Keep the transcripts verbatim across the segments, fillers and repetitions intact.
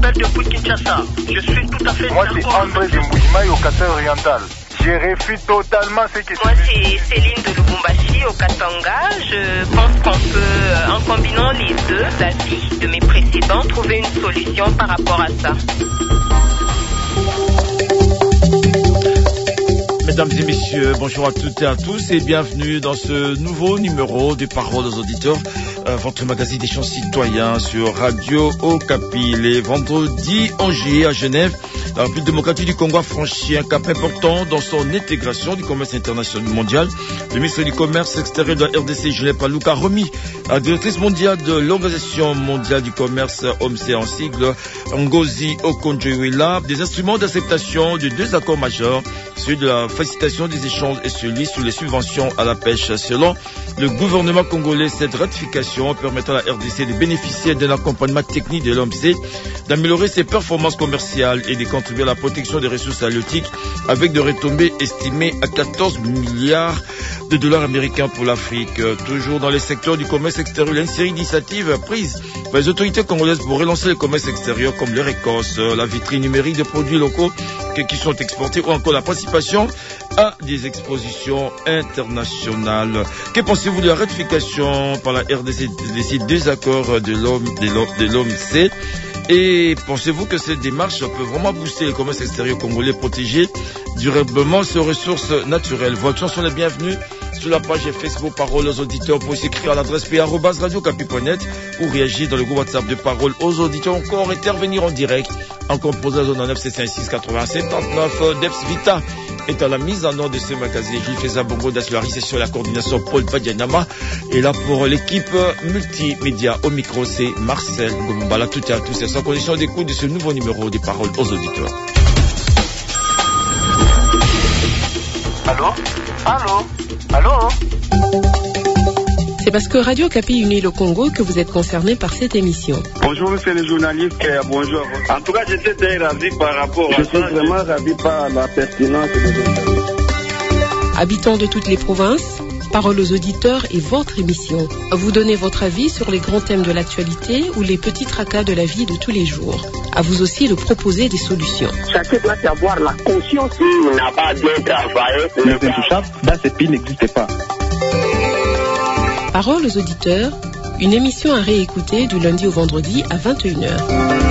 t'appelle depuis Kinshasa. Je suis tout à fait Moi, c'est André de Moujimaï au Qatar oriental. Je refuse totalement ce que Moi, c'est Céline de Lubumbashi au Katanga. Je pense qu'on peut, en combinant les deux avis de mes précédents, trouver une solution par rapport à ça. Mesdames et messieurs, bonjour à toutes et à tous et bienvenue dans ce nouveau numéro des Paroles aux auditeurs, euh, votre magazine des chants citoyens sur Radio Okapi. Les vendredis en juillet à Genève, la République démocratique du Congo a franchi un cap important dans son intégration du commerce international mondial. Le ministre du Commerce extérieur de la R D C, Julien Palouka, a remis à la directrice mondiale de l'Organisation mondiale du commerce, O M C en sigle, Ngozi Okonjo-Iweala, des instruments d'acceptation de deux accords majeurs, celui de la facilitation des échanges et celui sur les subventions à la pêche. Selon le gouvernement congolais, cette ratification permettra à la R D C de bénéficier d'un accompagnement technique de l'O M C, d'améliorer ses performances commerciales et de contribuer à la protection des ressources halieutiques avec des retombées estimées à quatorze milliards de dollars américains pour l'Afrique. Toujours dans les secteurs du commerce extérieur, il y a une série d'initiatives prises par les autorités congolaises pour relancer le commerce extérieur comme les récoltes, la vitrine numérique de produits locaux qui sont exportés ou encore la participation à des expositions internationales. Que pensez-vous de la ratification par la R D C de ces deux accords de l'O M C? Et pensez-vous que cette démarche peut vraiment booster le commerce extérieur congolais, protéger durablement ses ressources naturelles? Vos actions sont les bienvenues sur la page Facebook Paroles aux auditeurs. Pour s'écrire à l'adresse p arobase radio okapi point net ou réagir dans le groupe WhatsApp de Paroles aux auditeurs. Encore intervenir en direct en composant zone neuf sept cinq six quatre-vingt-sept trente-neuf. Deps Vita est à la mise en ordre de ce magazine. Gilles Feza Bongo d'As la réalisation et la coordination Paul Padianama. Et là pour l'équipe multimédia au micro, c'est Marcel Gombala. Tout et à tous, c'est sans condition d'écoute de ce nouveau numéro des Paroles aux auditeurs. Allô? Allô? Allô? C'est parce que Radio Okapi unit le Congo que vous êtes concerné par cette émission. Bonjour, monsieur le journaliste. Bonjour. En tout cas, j'étais très ravi par rapport Je à ça. Je suis vraiment ravi par la pertinence de l'interview. Habitants de toutes les provinces, Paroles aux auditeurs est votre émission. Vous donnez votre avis sur les grands thèmes de l'actualité ou les petits tracas de la vie de tous les jours. À vous aussi de proposer des solutions. Chacun doit avoir la conscience qu'il n'a pas bien travaillé. Les intouchables, dans ce pays, n'existe pas. Paroles aux auditeurs, une émission à réécouter du lundi au vendredi à vingt et une heures.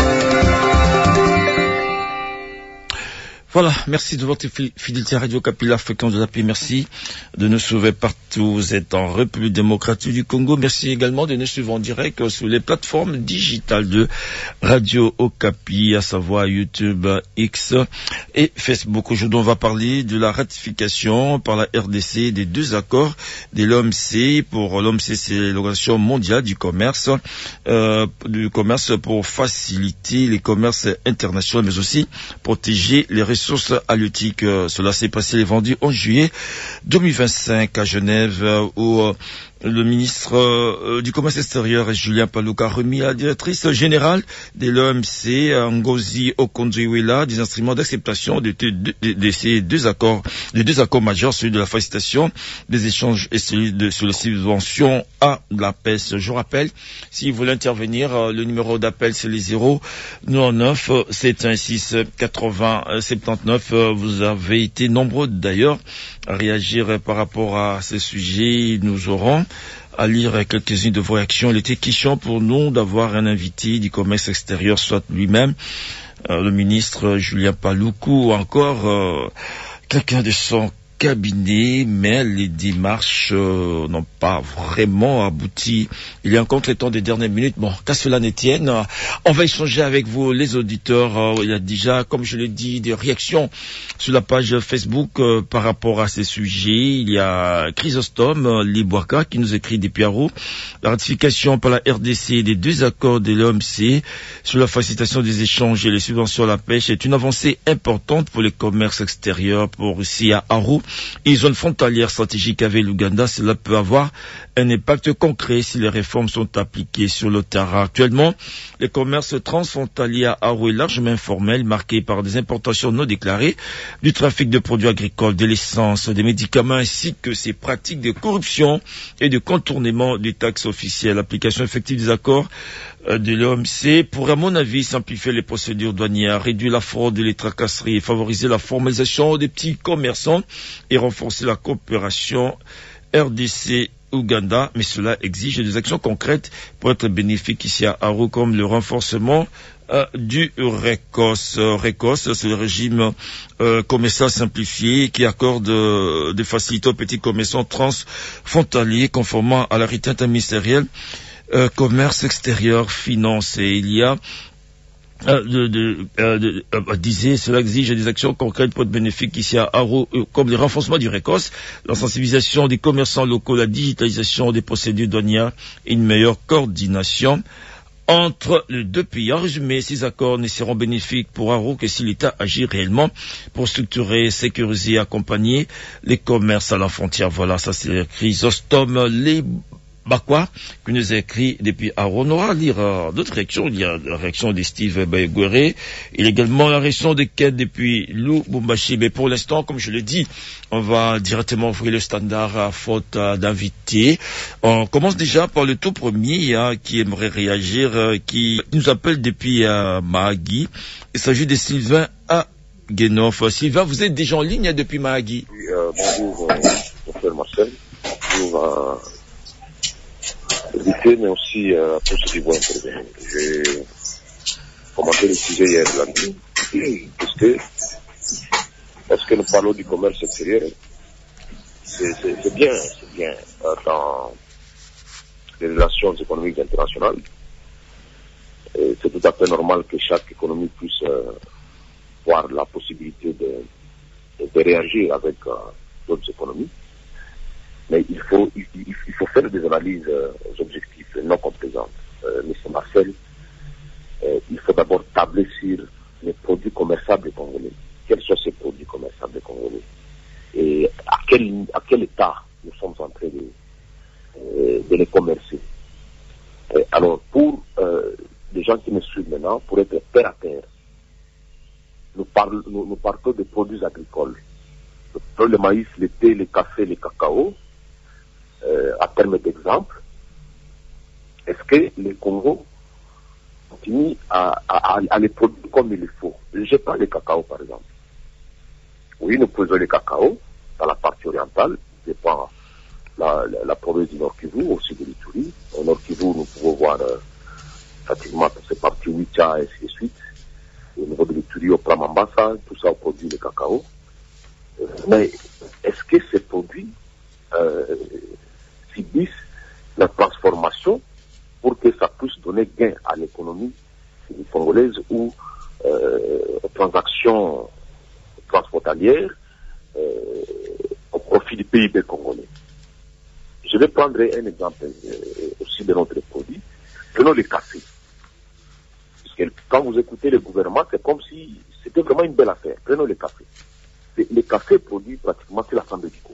Voilà, merci de votre fidélité à Radio Okapi, la fréquence de la paix. Merci de nous suivre partout. Vous êtes en République démocratique du Congo. Merci également de nous suivre en direct sur les plateformes digitales de Radio Okapi, à savoir YouTube, X et Facebook. Aujourd'hui, on va parler de la ratification par la R D C des deux accords de l'O M C. Pour l'O M C, c'est l'Organisation mondiale du commerce, euh, du commerce pour faciliter les commerces internationaux, mais aussi protéger les ressources ressources halieutiques. Cela s'est passé le vendredi onze juillet deux mille vingt-cinq à Genève, où le ministre euh, du commerce extérieur, Julien Palouka, a remis à la directrice générale de l'O M C, Ngozi Okonjo-Iweala, des instruments d'acceptation de, de, de, de ces deux accords, de deux accords majeurs, celui de la facilitation des échanges et celui de, sur les subventions à la pêche. Je rappelle, si vous voulez intervenir, le numéro d'appel c'est les zéro neuf sept un six quatre-vingts soixante-dix-neuf. Vous avez été nombreux d'ailleurs à réagir par rapport à ce sujet. Nous aurons à lire quelques-unes de vos réactions. Il était question pour nous d'avoir un invité du commerce extérieur, soit lui-même, euh, le ministre Julien Palouka, ou encore euh, quelqu'un de son cabinet, mais les démarches euh, n'ont pas vraiment abouti. Il est encore le temps des dernières minutes. Bon, qu'à cela ne tienne, euh, on va échanger avec vous, les auditeurs. Euh, il y a déjà, comme je l'ai dit, des réactions sur la page Facebook euh, par rapport à ces sujets. Il y a Chrysostome euh, Libouaka qui nous écrit des Piaro. La ratification par la R D C des deux accords de l'O M C sur la facilitation des échanges et les subventions à la pêche est une avancée importante pour les commerces extérieurs, pour ici à Aru et zone frontalière stratégique avec l'Ouganda. Cela peut avoir un impact concret si les réformes sont appliquées sur le terrain. Actuellement, le commerce transfrontalier à Aru est largement informel, marqué par des importations non déclarées, du trafic de produits agricoles, de l'essence, des médicaments, ainsi que ces pratiques de corruption et de contournement des taxes officielles. L'application effective des accords de l'O M C pour, à mon avis, simplifier les procédures douanières, réduire la fraude et les tracasseries, favoriser la formalisation des petits commerçants et renforcer la coopération R D C-Ouganda. Mais cela exige des actions concrètes pour être bénéfique ici à Aru, comme le renforcement Euh, du RECOS. Euh, RECOS, c'est le régime euh, commercial simplifié qui accorde euh, des facilités aux petits commerçants transfrontaliers conformément à l'arrêté interministériel euh, commerce extérieur finance. Et il y a euh, de, de, euh, de, euh, disait, cela exige des actions concrètes pour être bénéfique ici à Aru, euh, comme le renforcement du RECOS, la sensibilisation des commerçants locaux, la digitalisation des procédures douanières et une meilleure coordination entre les deux pays. En résumé, ces accords ne seront bénéfiques pour Aru que si l'État agit réellement pour structurer, sécuriser, accompagner les commerces à la frontière. Voilà, ça c'est Chrysostome Lebakwa qui nous a écrit depuis Aru. On aura à lire euh, d'autres réactions. Il y a la réaction de Steve Baïgouéré. Il y a également la réaction de Ken depuis Lubumbashi. Mais pour l'instant, comme je l'ai dit, on va directement ouvrir le standard à faute euh, d'invités. On commence déjà par le tout premier hein, qui aimerait réagir, euh, qui nous appelle depuis euh, Mahagi. Il s'agit de Sylvain Aguenoff. Sylvain, vous êtes déjà en ligne hein, depuis Mahagi. Oui, euh, bonjour, euh, Marcel. Bonjour à l'édité, mais aussi euh, à tous ceux qui vont intervenir. J'ai commenté le sujet hier lundi, parce que, parce que nous parlons du commerce extérieur. C'est, c'est, c'est bien, c'est bien euh, dans les relations économiques internationales. Et c'est tout à fait normal que chaque économie puisse euh, voir la possibilité de, de, de réagir avec euh, d'autres économies. Mais il faut, il, il faut faire des analyses euh, objectives, non complaisantes. Euh, Monsieur Marcel, euh, il faut d'abord tabler sur les produits commerçables congolais. Quels sont ces produits commerçables congolais? Et à quel, à quel état nous sommes en train de, euh, de les commercer? Et alors, pour euh, les gens qui me suivent maintenant, pour être terre à terre, nous, parle, nous, nous partons de produits agricoles. Le maïs, le thé, le café, le cacao. Euh, à terme d'exemple, est-ce que le Congo continue à, à, à les produire comme il le faut? Je prends le cacao par exemple. Oui, nous produisons le cacao dans la partie orientale, je prends la, la, la province du Nord Kivu, aussi de l'Ituri. Au Nord Kivu, nous pouvons voir euh, pratiquement toutes ces parties Wicha et ainsi de suite. Au niveau de l'Ituri, au Pramambasa, tout ça on produit le cacao. Euh, mais est-ce que ces produits euh, subissent la transformation pour que ça puisse donner gain à l'économie congolaise ou euh, aux transactions transfrontalières euh, au profit du P I B congolais? Je vais prendre un exemple euh, aussi de notre produit. Prenons le café. Parce que quand vous écoutez le gouvernement, c'est comme si c'était vraiment une belle affaire. Prenons le café. Le, le café produit pratiquement toute l'Assemblée du Congo.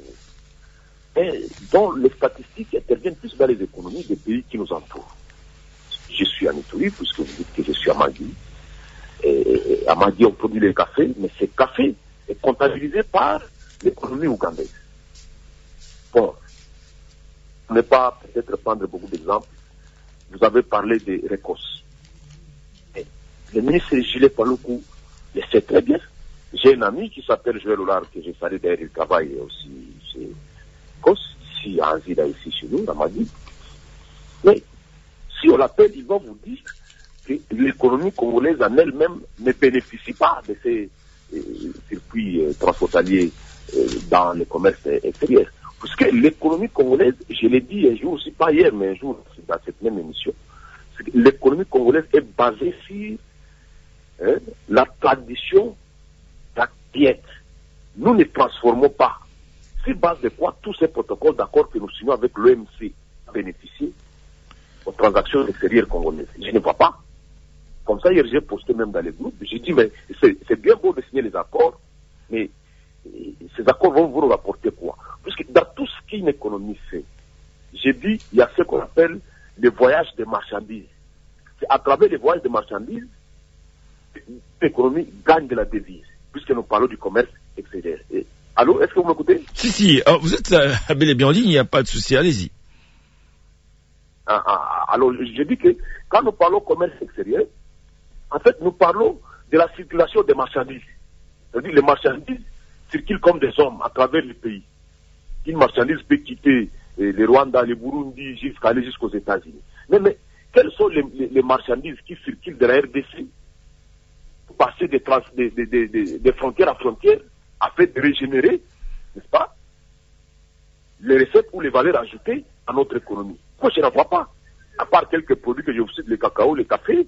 Et dont les statistiques interviennent plus dans les économies des pays qui nous entourent. Je suis à Ituri, puisque vous dites que je suis à Magui. Et, et à Magui, on produit le café, mais ce café est comptabilisé par l'économie ougandaise. Bon, je ne vais pas peut-être prendre beaucoup d'exemples. Vous avez parlé de RECOS. Et le ministre Gilles Paloukou le sait très bien. J'ai un ami qui s'appelle Joël Oulard, que je salue d'ailleurs, il travaille aussi chez ici à Azida, ici chez nous, à Mali. Mais si on l'appelle, ils vont vous dire que l'économie congolaise en elle-même ne bénéficie pas de ces euh, circuits euh, transfrontaliers euh, dans le commerce extérieur. Parce que l'économie congolaise, je l'ai dit un jour, aussi pas hier, mais un jour dans cette même émission, c'est que l'économie congolaise est basée sur hein, la tradition de la diète. Nous ne transformons pas. Sur base de quoi tous ces protocoles d'accord que nous signons avec l'O M C bénéficient aux transactions extérieures congolaises? Je ne vois pas. Comme ça, hier, j'ai posté même dans les groupes. J'ai dit, mais c'est, c'est bien beau de signer les accords, mais ces accords vont vous rapporter quoi? Parce que dans tout ce qu'une économie fait, j'ai dit, il y a ce qu'on appelle les voyages de marchandises. C'est à travers les voyages de marchandises, l'économie gagne de la devise, puisque nous parlons du commerce extérieur. Et, allô, est-ce que vous m'écoutez? Si, si, alors, vous êtes euh, bel et bien en ligne, il n'y a pas de souci, allez-y. Alors, je dis que quand nous parlons commerce extérieur, en fait, nous parlons de la circulation des marchandises. C'est-à-dire les marchandises circulent comme des hommes à travers le pays. Une marchandise peut quitter eh, le Rwanda, le Burundi, jusqu'à aller jusqu'aux États-Unis. Mais, mais quelles sont les, les, les marchandises qui circulent de la R D C pour passer des, trans, des, des, des, des, des frontières à frontières afin de régénérer, n'est-ce pas, les recettes ou les valeurs ajoutées à notre économie? Moi, je ne vois pas. À part quelques produits que je vous cite, le cacao, le café,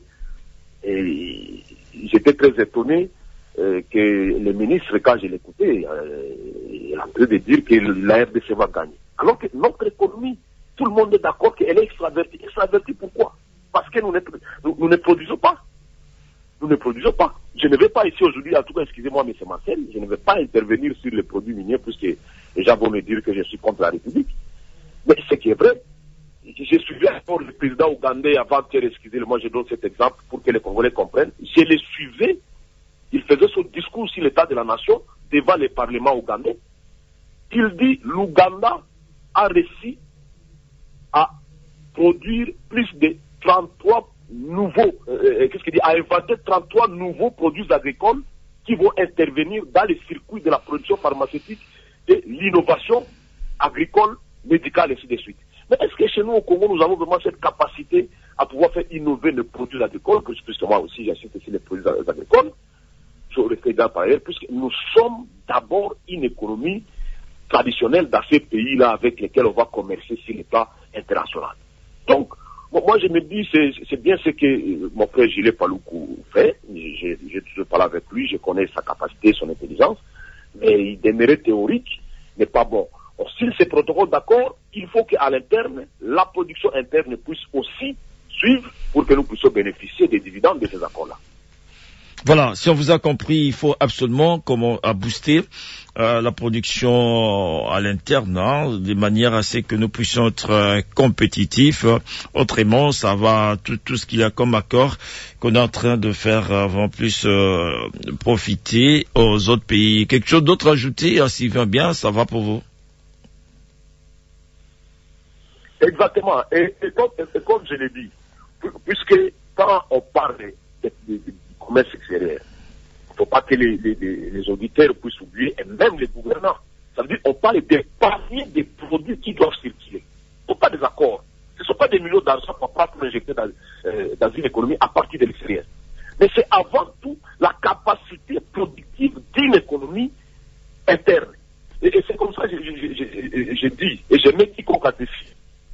et j'étais très étonné euh, que le ministre, quand je l'écoutais, euh, il est en train de dire que la R D C va gagner. Alors que notre économie, tout le monde est d'accord qu'elle est extravertie. Extravertie pourquoi? Parce que nous ne, nous, nous ne produisons pas. Nous ne produisons pas. Je ne vais pas ici aujourd'hui, en tout cas, excusez-moi, M. Marcel, je ne vais pas intervenir sur les produits miniers, puisque les gens vont me dire que je suis contre la République. Mais ce qui est vrai, j'ai suivi encore le président ougandais avant-hier, excusez-moi, je donne cet exemple pour que les Congolais comprennent. Je le suivais, il faisait son discours sur l'état de la nation devant le Parlement ougandais. Il dit l'Ouganda a réussi à produire plus de trente-trois nouveaux, euh, qu'est-ce qu'il dit, à inventer trente-trois nouveaux produits agricoles qui vont intervenir dans les circuits de la production pharmaceutique et l'innovation agricole, médicale, et ainsi de suite. Mais est-ce que chez nous, au Congo, nous avons vraiment cette capacité à pouvoir faire innover les produits agricoles, puisque moi aussi, j'assiste ici les produits agricoles, sur le président par ailleurs, puisque nous sommes d'abord une économie traditionnelle dans ces pays-là avec lesquels on va commercer sur le plan international. Donc, moi, je me dis, c'est bien ce que mon frère Gilles Paloukou fait. J'ai toujours parlé avec lui, je connais sa capacité, son intelligence, mais il demeurait théorique, n'est pas bon. S'il se protocole d'accord, il faut qu'à l'interne, la production interne puisse aussi suivre pour que nous puissions bénéficier des dividendes de ces accords-là. Voilà, si on vous a compris, il faut absolument comment à booster euh, la production à l'interne, hein, de manière à ce que nous puissions être euh, compétitifs. Autrement, ça va tout, tout ce qu'il y a comme accord qu'on est en train de faire euh, en plus euh, profiter aux autres pays. Quelque chose d'autre à ajouter, hein, s'il vient bien, ça va pour vous? Exactement. Et, et, comme, et comme je l'ai dit, puisque quand on parle de, de, de, de commerce extérieur, il ne faut pas que les, les, les auditeurs puissent oublier, et même les gouvernants. Ça veut dire qu'on parle des paniers des produits qui doivent circuler. Ce ne sont pas des accords. Ce ne sont pas des millions d'argent qu'on peut injecter dans, euh, dans une économie à partir de l'extérieur. Mais c'est avant tout la capacité productive d'une économie interne. Et, et c'est comme ça que je, je, je, je dis, et je mets quiconque à défi.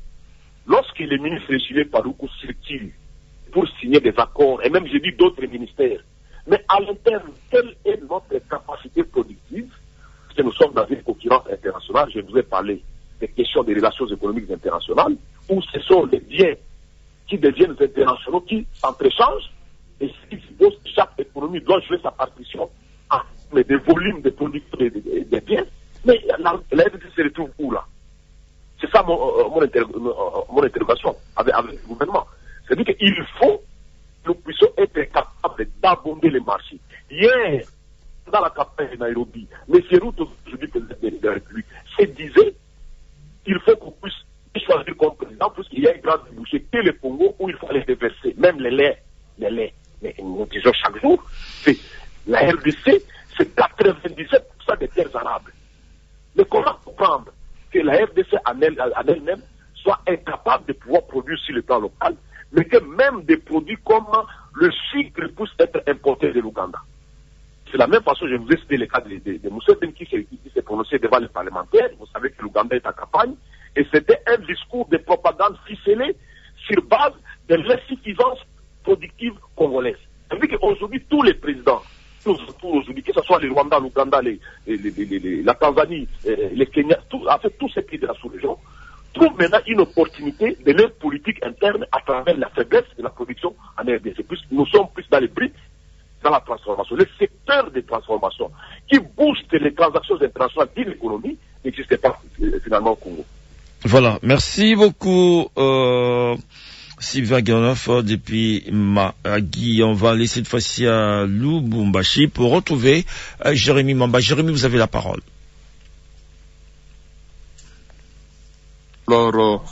Lorsque les ministres Gilles Paloukou circulent pour signer des accords, et même j'ai dit d'autres ministères, mais à l'interne, quelle est notre capacité productive? Parce que nous sommes dans une concurrence internationale, je vous ai parlé des questions des relations économiques internationales, où ce sont les biens qui deviennent internationaux, qui s'entrechangent, et ce qui suppose que chaque économie doit jouer sa partition à mais des volumes de production des, des, des biens, mais la R D C se retrouve où là? C'est ça mon, euh, mon, inter mon interrogation avec, avec le gouvernement. C'est-à-dire qu'il faut que nous puissions être capables d'abonder les marchés. Hier, dans la campagne de Nairobi, M. Ruto, aujourd'hui président de la République, se disait qu'il faut qu'on puisse choisir comme président, puisqu'il y a une grande débouchée que le Congo où il faut aller déverser, même les laits, les laits. Mais nous disons chaque jour, c'est la R D C, c'est quatre-vingt-dix-sept pour cent des terres arables. Mais comment comprendre que la R D C en elle-même soit incapable de pouvoir produire sur le plan local, mais que même des produits comme le sucre puissent être importés de l'Ouganda. C'est la même façon, je vous ai cité le cas de, de, de Museveni qui s'est prononcé devant les parlementaires. Vous savez que l'Ouganda est en campagne, et c'était un discours de propagande ficelé sur base de l'insuffisance productive congolaise. Ça veut dire qu'aujourd'hui, tous les présidents, tous, tous aujourd'hui, que ce soit les Rwanda, l'Ouganda, les, les, les, les, les, la Tanzanie, les Kenya, tout, en fait, tous ces pays de la sous-région, trouvent maintenant une opportunité de leur politique interne à travers la faiblesse de la production en R D C. Plus, nous sommes plus dans les briques, dans la transformation. Le secteur de transformation qui booste les transactions internationales d'une économie n'existait pas euh, finalement au Congo. Voilà, merci beaucoup euh, Sylvain Guinoff depuis Mahagi. On va aller cette fois-ci à Lubumbashi pour retrouver euh, Jérémy Mamba. Jérémy, vous avez la parole. Alors, euh,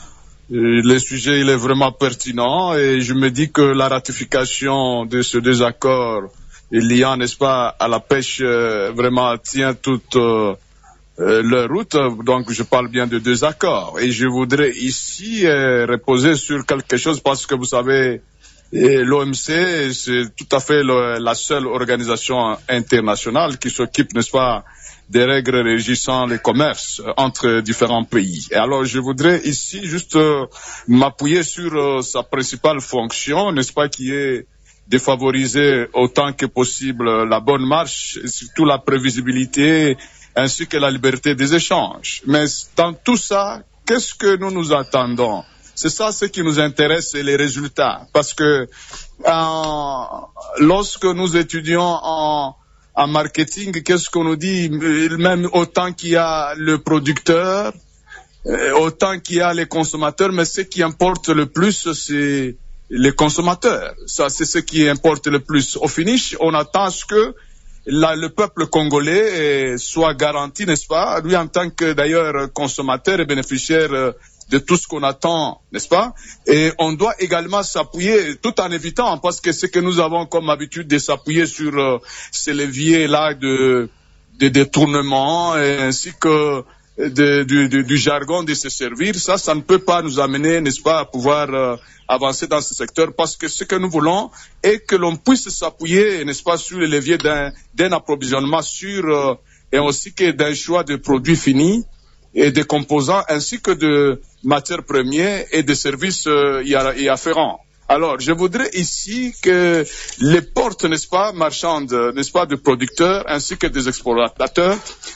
Le sujet il est vraiment pertinent et je me dis que la ratification de ce désaccord liant, n'est-ce pas, à la pêche euh, vraiment tient toute euh, euh, leur route. Donc je parle bien de deux accords et je voudrais ici euh, reposer sur quelque chose parce que vous savez, l'O M C c'est tout à fait le, la seule organisation internationale qui s'occupe, n'est-ce pas, des règles régissant les commerces euh, entre différents pays. Et alors je voudrais ici juste euh, m'appuyer sur euh, sa principale fonction, n'est-ce pas, qui est de favoriser autant que possible la bonne marche, et surtout la prévisibilité ainsi que la liberté des échanges. Mais dans tout ça, qu'est-ce que nous nous attendons? C'est ça ce qui nous intéresse, c'est les résultats. Parce que euh, lorsque nous étudions en, en marketing, qu'est-ce qu'on nous dit? Même autant qu'il y a le producteur, autant qu'il y a les consommateurs, mais ce qui importe le plus, c'est les consommateurs. Ça, c'est ce qui importe le plus. Au finish, on attend à ce que la, le peuple congolais soit garanti, n'est-ce pas, lui en tant que d'ailleurs consommateur et bénéficiaire de tout ce qu'on attend, n'est-ce pas? Et on doit également s'appuyer, tout en évitant, parce que ce que nous avons comme habitude de s'appuyer sur euh, ces leviers-là de, de détournement, et ainsi que de, du, du, du jargon de se servir, ça, ça ne peut pas nous amener, n'est-ce pas, à pouvoir euh, avancer dans ce secteur, parce que ce que nous voulons est que l'on puisse s'appuyer, n'est-ce pas, sur les leviers d'un, d'un approvisionnement sûr, euh, et aussi que d'un choix de produits finis et de composants, ainsi que de matières premières et de services euh, y afférents. Alors, je voudrais ici que les portes, n'est-ce pas, marchandes, n'est-ce pas, de producteurs ainsi que des exportateurs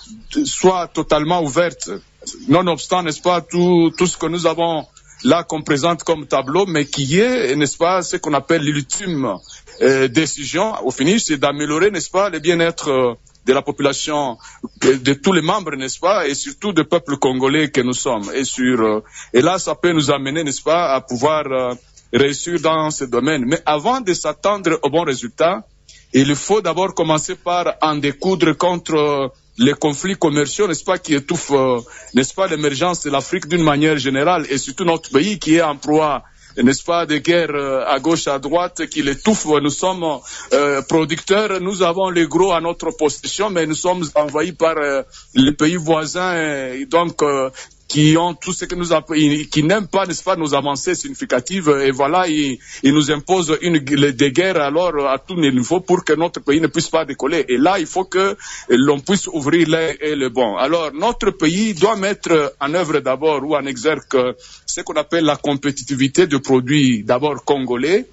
soient totalement ouvertes, nonobstant, n'est-ce pas, tout, tout ce que nous avons là qu'on présente comme tableau, mais qui est, n'est-ce pas, ce qu'on appelle l'ultime euh, décision, au finish, c'est d'améliorer, n'est-ce pas, le bien-être euh, de la population, de, de tous les membres, n'est-ce pas, et surtout du peuple congolais que nous sommes. Et, sur, euh, et là, ça peut nous amener, n'est-ce pas, à pouvoir euh, réussir dans ce domaine. Mais avant de s'attendre au bon résultat, il faut d'abord commencer par en découdre contre euh, les conflits commerciaux, n'est-ce pas, qui étouffent, euh, n'est-ce pas, l'émergence de l'Afrique d'une manière générale, et surtout notre pays qui est en proie, n'est-ce pas, des guerres euh, à gauche, à droite, qui l'étouffent. Nous sommes euh, producteurs, nous avons les gros à notre possession, mais nous sommes envahis par euh, les pays voisins, et donc euh, qui ont tout ce que nous appelons, qui n'aiment pas, n'est-ce pas, nos avancées significatives, et voilà, ils, ils nous imposent une, des guerres alors à tous les niveaux pour que notre pays ne puisse pas décoller. Et là, il faut que l'on puisse ouvrir les et le bon. Alors, notre pays doit mettre en œuvre d'abord ou en exergue ce qu'on appelle la compétitivité de produits d'abord congolais,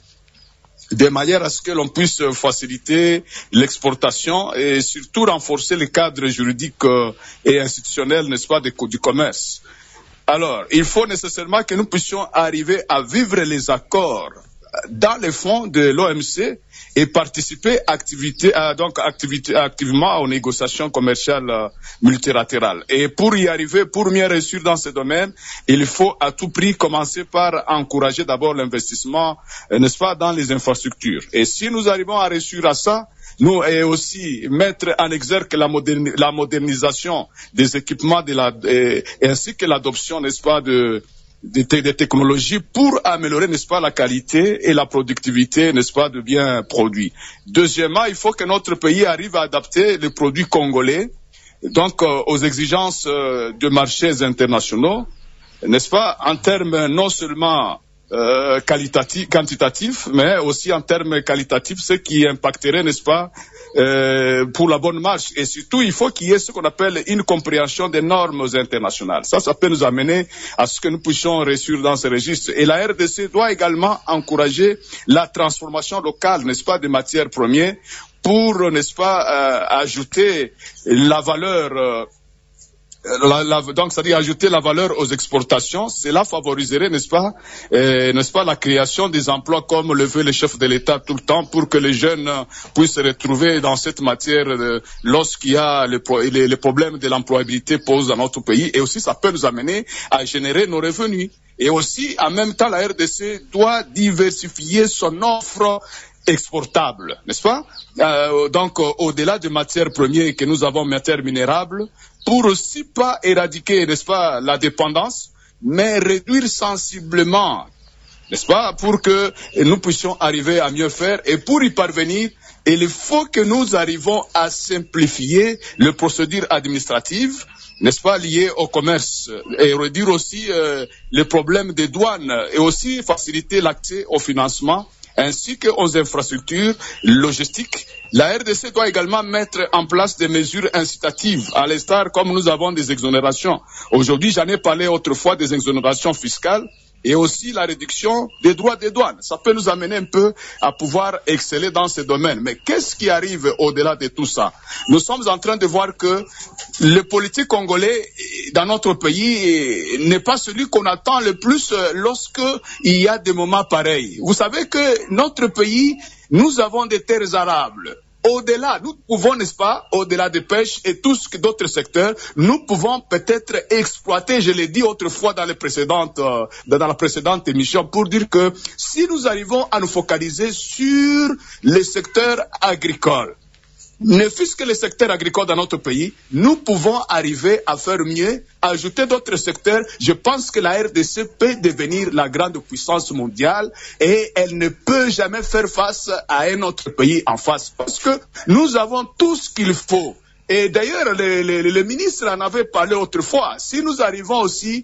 de manière à ce que l'on puisse faciliter l'exportation et surtout renforcer le cadre juridique et institutionnel, n'est-ce pas, du commerce. Alors, il faut nécessairement que nous puissions arriver à vivre les accords dans les fonds de l'O M C et participer activité, euh, donc activité, activement aux négociations commerciales euh, multilatérales. Et pour y arriver, pour mieux réussir dans ce domaine, il faut à tout prix commencer par encourager d'abord l'investissement, euh, n'est-ce pas, dans les infrastructures. Et si nous arrivons à réussir à ça, nous et aussi mettre en exergue la, moderni- la modernisation des équipements de la, et, ainsi que l'adoption, n'est-ce pas, de Des, des technologies pour améliorer, n'est-ce pas, la qualité et la productivité, n'est-ce pas, de biens produits. Deuxièmement, il faut que notre pays arrive à adapter les produits congolais, donc euh, aux exigences euh, de marchés internationaux, n'est-ce pas, en termes non seulement euh, qualitatifs, quantitatifs, mais aussi en termes qualitatifs, ce qui impacterait, n'est-ce pas, Euh, pour la bonne marche. Et surtout, il faut qu'il y ait ce qu'on appelle une compréhension des normes internationales. Ça, ça peut nous amener à ce que nous puissions réussir dans ce registre. Et la R D C doit également encourager la transformation locale, n'est-ce pas, des matières premières pour, n'est-ce pas, euh, ajouter la valeur euh, La, la, donc, c'est-à-dire ajouter la valeur aux exportations, cela favoriserait, n'est-ce pas, euh, n'est-ce pas, la création des emplois comme le veut le chef de l'État tout le temps, pour que les jeunes puissent se retrouver dans cette matière euh, lorsqu'il y a les, les, les problèmes de l'employabilité posent dans notre pays. Et aussi, ça peut nous amener à générer nos revenus. Et aussi, en même temps, la R D C doit diversifier son offre exportable, n'est-ce pas, euh, donc euh, au-delà des matières premières que nous avons, matières minérables, pour aussi pas éradiquer, n'est-ce pas, la dépendance mais réduire sensiblement, n'est-ce pas, pour que nous puissions arriver à mieux faire. Et pour y parvenir, il faut que nous arrivions à simplifier les procédures administratives, n'est-ce pas, liées au commerce, et réduire aussi euh, les problèmes des douanes, et aussi faciliter l'accès au financement, ainsi qu'aux infrastructures logistiques. La R D C doit également mettre en place des mesures incitatives, à l'instar comme nous avons des exonérations. Aujourd'hui, j'en ai parlé autrefois des exonérations fiscales, et aussi la réduction des droits des douanes. Ça peut nous amener un peu à pouvoir exceller dans ce domaine. Mais qu'est-ce qui arrive au-delà de tout ça? Nous sommes en train de voir que le politique congolais dans notre pays n'est pas celui qu'on attend le plus lorsque il y a des moments pareils. Vous savez que notre pays, nous avons des terres arables. Au-delà, nous pouvons, n'est-ce pas, au-delà de pêche et tous d'autres secteurs, nous pouvons peut-être exploiter, je l'ai dit autrefois dans les précédentes, euh, dans la précédente émission, pour dire que si nous arrivons à nous focaliser sur les secteurs agricoles, ne fût-ce que le secteur agricole dans notre pays, nous pouvons arriver à faire mieux, ajouter d'autres secteurs. Je pense que la R D C peut devenir la grande puissance mondiale et elle ne peut jamais faire face à un autre pays en face parce que nous avons tout ce qu'il faut. Et d'ailleurs, le, le, le ministre en avait parlé autrefois. Si nous arrivons aussi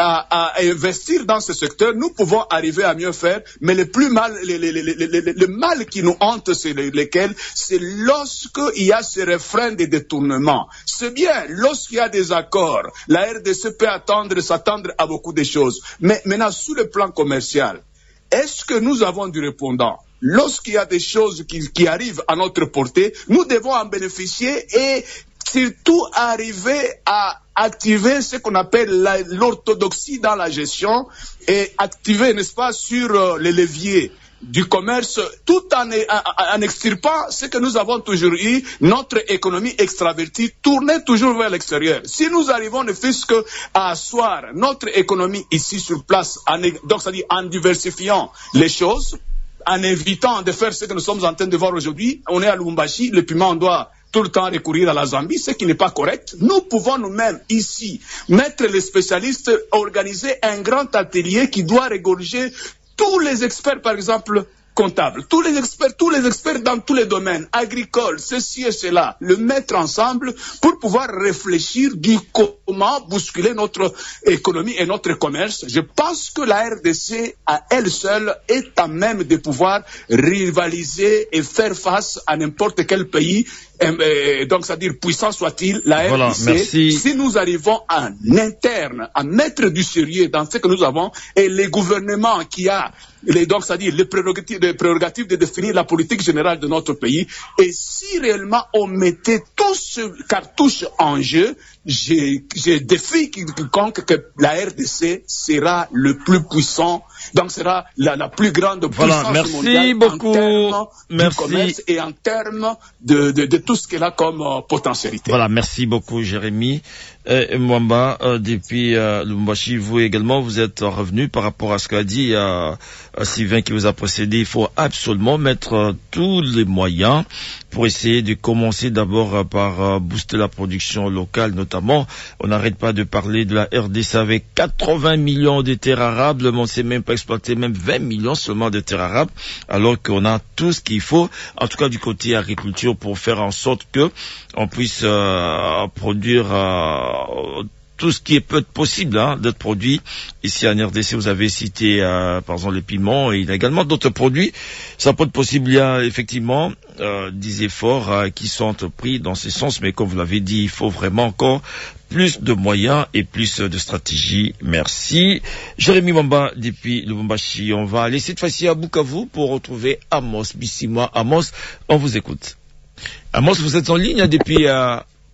à, à investir dans ce secteur, nous pouvons arriver à mieux faire. Mais le plus mal, le, le, le, le, le, le mal qui nous hante, c'est le, lequel, c'est lorsqu'il y a ce refrain de détournement. C'est bien, lorsqu'il y a des accords, la R D C peut attendre, s'attendre à beaucoup de choses. Mais maintenant, sur le plan commercial, est-ce que nous avons du répondant? Lorsqu'il y a des choses qui, qui arrivent à notre portée, nous devons en bénéficier et surtout arriver à activer ce qu'on appelle la, l'orthodoxie dans la gestion et activer, n'est-ce pas, sur euh, les leviers du commerce, tout en, en, en extirpant ce que nous avons toujours eu, notre économie extravertie, tournée toujours vers l'extérieur. Si nous arrivons ne fût-ce qu'à asseoir notre économie ici sur place, en, donc c'est-à-dire en diversifiant les choses, en évitant de faire ce que nous sommes en train de voir aujourd'hui, on est à Lubumbashi, le piment, on doit tout le temps recourir à la Zambie, ce qui n'est pas correct. Nous pouvons nous-mêmes ici mettre les spécialistes, organiser un grand atelier qui doit regorger tous les experts, par exemple, comptables, tous les experts, tous les experts dans tous les domaines, agricoles, ceci et cela, le mettre ensemble pour pouvoir réfléchir du comment bousculer notre économie et notre commerce. Je pense que la R D C, à elle seule, est à même de pouvoir rivaliser et faire face à n'importe quel pays. Euh, donc, c'est-à-dire puissant soit-il, la voilà, R D C, merci. Si nous arrivons en interne à mettre du sérieux dans ce que nous avons, et les gouvernements qui a, les, donc c'est-à-dire les prérogatives, les prérogatives de définir la politique générale de notre pays, et si réellement on mettait tout ce cartouche en jeu, j'ai, j'ai défie quiconque que la R D C sera le plus puissant, donc sera la, la plus grande puissance voilà, merci mondiale beaucoup. En termes merci. du commerce et en termes de, de, de tout ce qu'elle a comme euh, potentialité. Voilà, merci beaucoup Jérémy. Et Mwamba, euh, depuis euh, Lubumbashi, vous également, vous êtes revenu par rapport à ce qu'a dit euh, Sylvain qui vous a précédé. Il faut absolument mettre euh, tous les moyens pour essayer de commencer d'abord euh, par euh, booster la production locale, notamment. On n'arrête pas de parler de la R D C avec quatre-vingts millions de terres arables, mais on ne sait même pas exploiter même vingt millions seulement de terres arables, alors qu'on a tout ce qu'il faut, en tout cas du côté agriculture, pour faire en sorte que on puisse euh, produire euh, tout ce qui est peut possible hein, d'être produit. Ici en R D C, vous avez cité euh, par exemple les piments, et il y a également d'autres produits. Ça peut être possible, il y a effectivement euh, des efforts euh, qui sont pris dans ce sens, mais comme vous l'avez dit, il faut vraiment encore plus de moyens et plus de stratégies. Merci. Jérémy Mwamba depuis Lubumbashi. On va aller cette fois-ci à Bukavu pour retrouver Amos Bissima. Amos, on vous écoute. Amos, vous êtes en ligne depuis... Euh,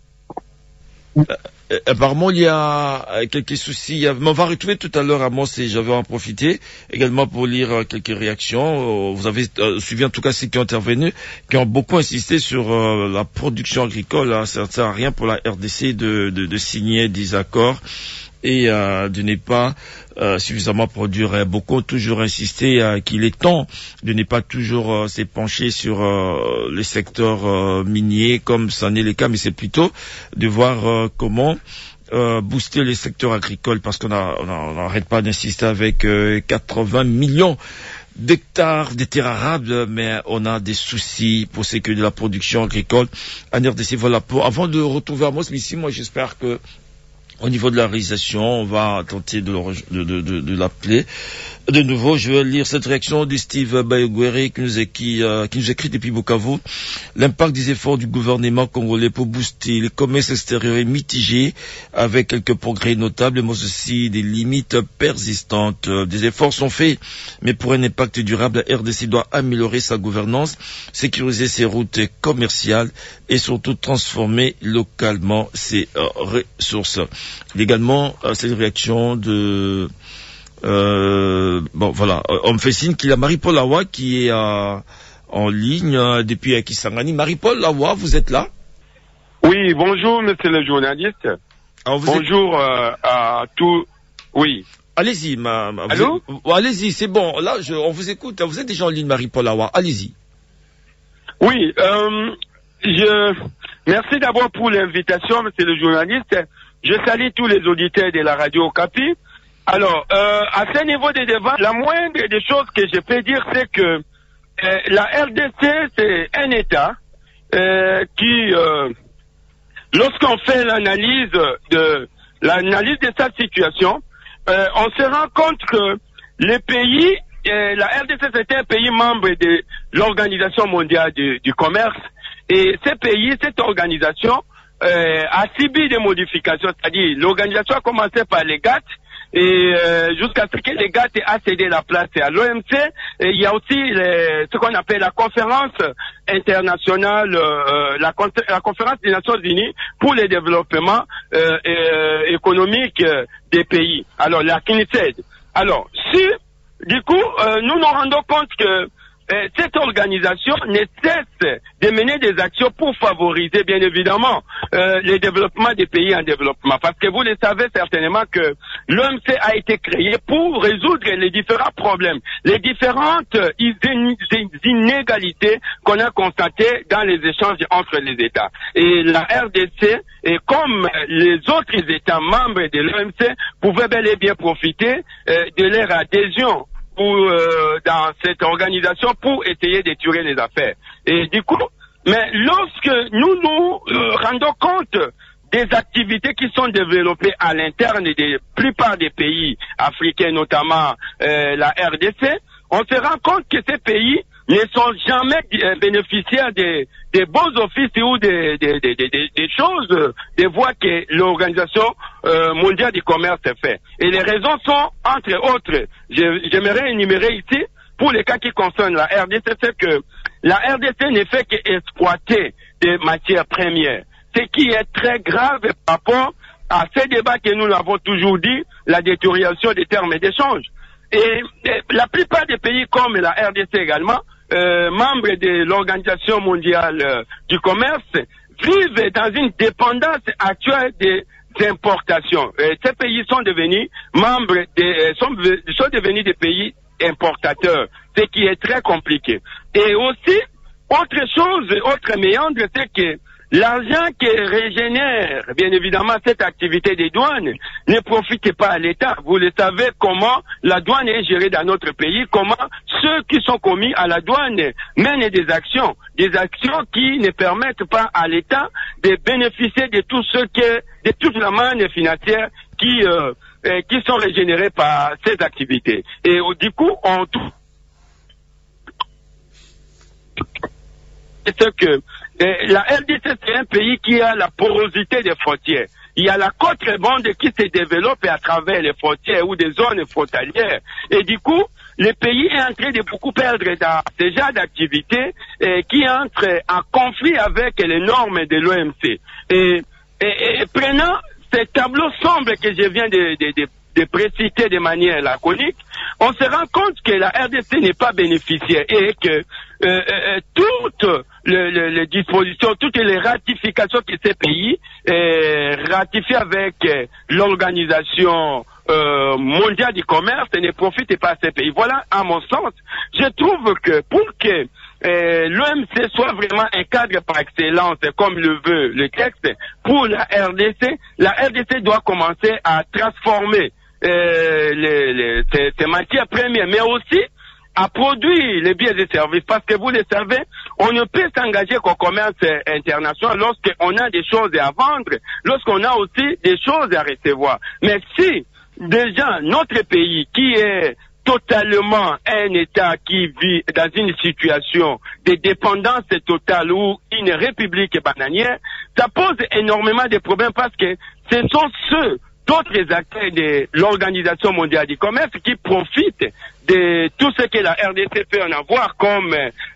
euh, apparemment, il y a quelques soucis. On va retrouver tout à l'heure Amos et j'avais en profité également pour lire quelques réactions. Vous avez euh, suivi en tout cas ceux qui ont intervenu, qui ont beaucoup insisté sur euh, la production agricole. Hein. Ça ne sert à rien pour la R D C de, de, de signer des accords et euh, de ne pas euh, suffisamment produire. Beaucoup ont toujours insisté euh, qu'il est temps de ne pas toujours euh, s'épancher sur euh, les secteurs euh, miniers comme ça n'est le cas, mais c'est plutôt de voir euh, comment euh, booster les secteurs agricoles parce qu'on n'arrête pas d'insister avec euh, quatre-vingts millions d'hectares de terres arables, mais on a des soucis pour ce qui est de la production agricole en R D C. Voilà, pour, avant de retrouver Amos, mais ici, moi j'espère que au niveau de la réalisation, on va tenter de, de, de, de, de l'appeler. De nouveau, je vais lire cette réaction de Steve Bayogwere qui nous, est, qui, euh, qui nous écrit depuis Bukavu. L'impact des efforts du gouvernement congolais pour booster le commerce extérieur est mitigé, avec quelques progrès notables, mais aussi des limites persistantes. Des efforts sont faits, mais pour un impact durable, la R D C doit améliorer sa gouvernance, sécuriser ses routes commerciales et surtout transformer localement ses euh, ressources. Également, euh, c'est une réaction de... Euh, bon, voilà, on me fait signe qu'il y a Marie-Paul Lawa qui est euh, en ligne euh, depuis Kisangani. Marie-Paul Lawa, vous êtes là? Oui, bonjour, monsieur le journaliste. Alors, vous bonjour êtes... euh, à tous. Oui. Allez-y, ma, ma, Allô êtes... oh, allez-y, c'est bon. Là, je, on vous écoute. Vous êtes déjà en ligne, Marie-Paul Lawa. Allez-y. Oui, euh, je merci d'abord pour l'invitation, monsieur le journaliste. Je salue tous les auditeurs de la radio Okapi. Alors, euh, à ce niveau des débats, la moindre des choses que je peux dire, c'est que euh, la R D C, c'est un État euh, qui, euh, lorsqu'on fait l'analyse de l'analyse de sa situation, euh, on se rend compte que les pays, euh, la R D C, c'est un pays membre de l'Organisation mondiale du, du commerce, et ces pays, cette organisation, euh, a subi des modifications, c'est-à-dire l'organisation a commencé par les G A T T, et euh, jusqu'à ce que les G A T T a cédé la place à l'O M C. Et il y a aussi les, ce qu'on appelle la conférence internationale, euh, la, la conférence des Nations Unies pour le développement euh, euh, économique euh, des pays. Alors la C N I C E D. Alors si du coup euh, nous nous rendons compte que Euh, cette organisation ne cesse de mener des actions pour favoriser bien évidemment euh, le développement des pays en développement. Parce que vous le savez certainement que l'O M C a été créé pour résoudre les différents problèmes, les différentes inégalités qu'on a constatées dans les échanges entre les États. Et la R D C, et comme les autres États membres de l'O M C, pouvaient bel et bien profiter euh, de leur adhésion Pour, euh, dans cette organisation pour essayer d'éturer les affaires. Et du coup, mais lorsque nous nous euh, rendons compte des activités qui sont développées à l'interne de la plupart des pays africains, notamment euh, la R D C, on se rend compte que ces pays ne sont jamais euh, bénéficiaires des, des beaux offices ou des, des, des, des, des choses, des voies que l'Organisation euh, mondiale du commerce fait. Et les raisons sont, entre autres, j'aimerais énumérer ici, pour les cas qui concernent la R D C, c'est que la R D C ne fait qu'exploiter des matières premières. Ce qui est très grave par rapport à ces débats que nous l'avons toujours dit, la détérioration des termes d'échange. Et, et la plupart des pays comme la R D C également, euh, membres de l'Organisation mondiale euh, du commerce, vivent dans une dépendance actuelle des importations. Et ces pays sont devenus membres, de, sont, sont devenus des pays importateurs, ce qui est très compliqué. Et aussi, autre chose, autre méandre, c'est que l'argent qui régénère, bien évidemment, cette activité des douanes ne profite pas à l'État. Vous le savez comment la douane est gérée dans notre pays, comment ceux qui sont commis à la douane mènent des actions, des actions qui ne permettent pas à l'État de bénéficier de tout ce que, de toute la manne financière qui, euh, euh, qui sont régénérées par ces activités. Et euh, du coup, on trouve que Et la R D C, c'est un pays qui a la porosité des frontières. Il y a la contrebande qui se développe à travers les frontières ou des zones frontalières. Et du coup, le pays est en train de beaucoup perdre dans ce genre d'activités qui entrent en conflit avec les normes de l'O M C. Et, et, et prenant ce tableau sombre que je viens de, de, de de préciter de manière laconique, on se rend compte que la R D C n'est pas bénéficiaire et que euh, euh, toutes les, les, les dispositions, toutes les ratifications que ces pays euh, ratifient avec euh, l'Organisation euh, mondiale du commerce ne profitent pas à ces pays. Voilà, à mon sens, je trouve que pour que euh, l'O M C soit vraiment un cadre par excellence, comme le veut le texte, pour la R D C. La R D C doit commencer à transformer euh, les, les, ces, ces matières premières, mais aussi à produire les biens et services, parce que vous le savez, on ne peut s'engager qu'au commerce international lorsqu'on a des choses à vendre, lorsqu'on a aussi des choses à recevoir. Mais si déjà notre pays, qui est totalement un État qui vit dans une situation de dépendance totale ou une république bananière, ça pose énormément de problèmes parce que ce sont ceux d'autres acteurs de l'Organisation mondiale du commerce qui profitent de tout ce que la R D C peut en avoir comme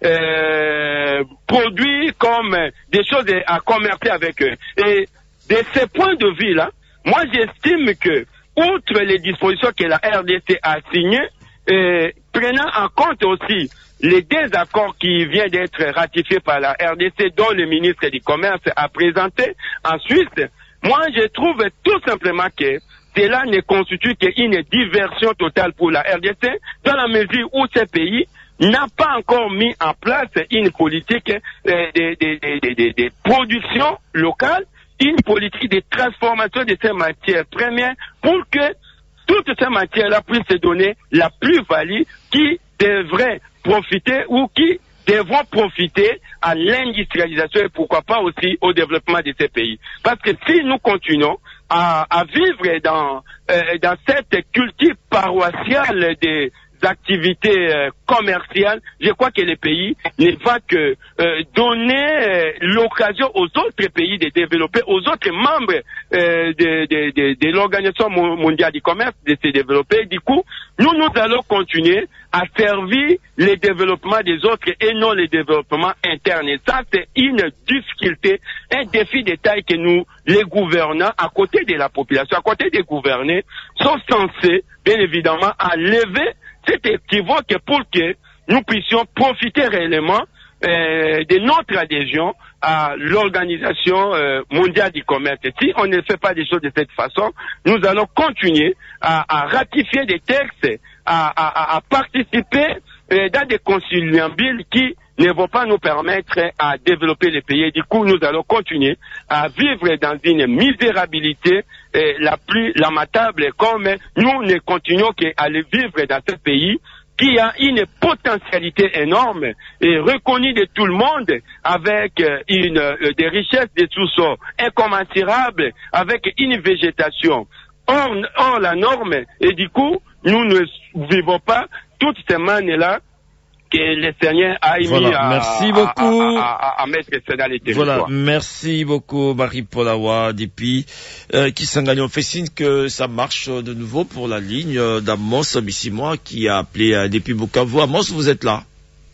euh, produits, comme des choses à commercer avec eux. Et de ce point de vue-là, moi j'estime que, outre les dispositions que la R D C a signées, euh, prenant en compte aussi les désaccords qui viennent d'être ratifiés par la R D C, dont le ministre du Commerce a présenté en Suisse, moi, je trouve tout simplement que cela ne constitue qu'une diversion totale pour la R D C, dans la mesure où ce pays n'a pas encore mis en place une politique euh, de, de, de, de, de production locale, une politique de transformation de ces matières premières pour que toutes ces matières-là puissent se donner la plus-value qui devrait profiter ou qui devront profiter à l'industrialisation et pourquoi pas aussi au développement de ces pays. Parce que si nous continuons à, à vivre dans, euh, dans cette culture paroissiale des activités euh, commerciales, je crois que le pays ne va que euh, donner euh, l'occasion aux autres pays de développer, aux autres membres euh, de, de, de, de l'Organisation mondiale du commerce de se développer. Du coup, nous, nous allons continuer à servir le développement des autres et non le développement interne. Et ça, c'est une difficulté, un défi de taille que nous, les gouvernants, à côté de la population, à côté des gouvernés, sont censés, bien évidemment, à lever cet équivoque pour que nous puissions profiter réellement euh, de notre adhésion à l'Organisation euh, mondiale du commerce. Et si on ne fait pas des choses de cette façon, nous allons continuer à, à ratifier des textes, à, à, à participer euh, dans des conciliabules qui ne vont pas nous permettre à développer les pays. Du coup, nous allons continuer à vivre dans une misérabilité euh, la plus lamentable, comme nous ne continuons qu'à le vivre dans ce pays qui a une potentialité énorme et reconnue de tout le monde, avec une, euh, des richesses des sous-sols incommensurables, avec une végétation hors, hors la norme, et du coup, nous ne vivons pas toutes ces mannes-là que le Seigneur a voilà, mis à, merci beaucoup. À, à, à, à mettre dans les territoires. Voilà, merci beaucoup Marie-Paul Awa depuis euh, Kisangani. On fait signe que ça marche de nouveau pour la ligne euh, d'Amos Bissimois qui a appelé euh, depuis Bukavu. Amos, vous êtes là?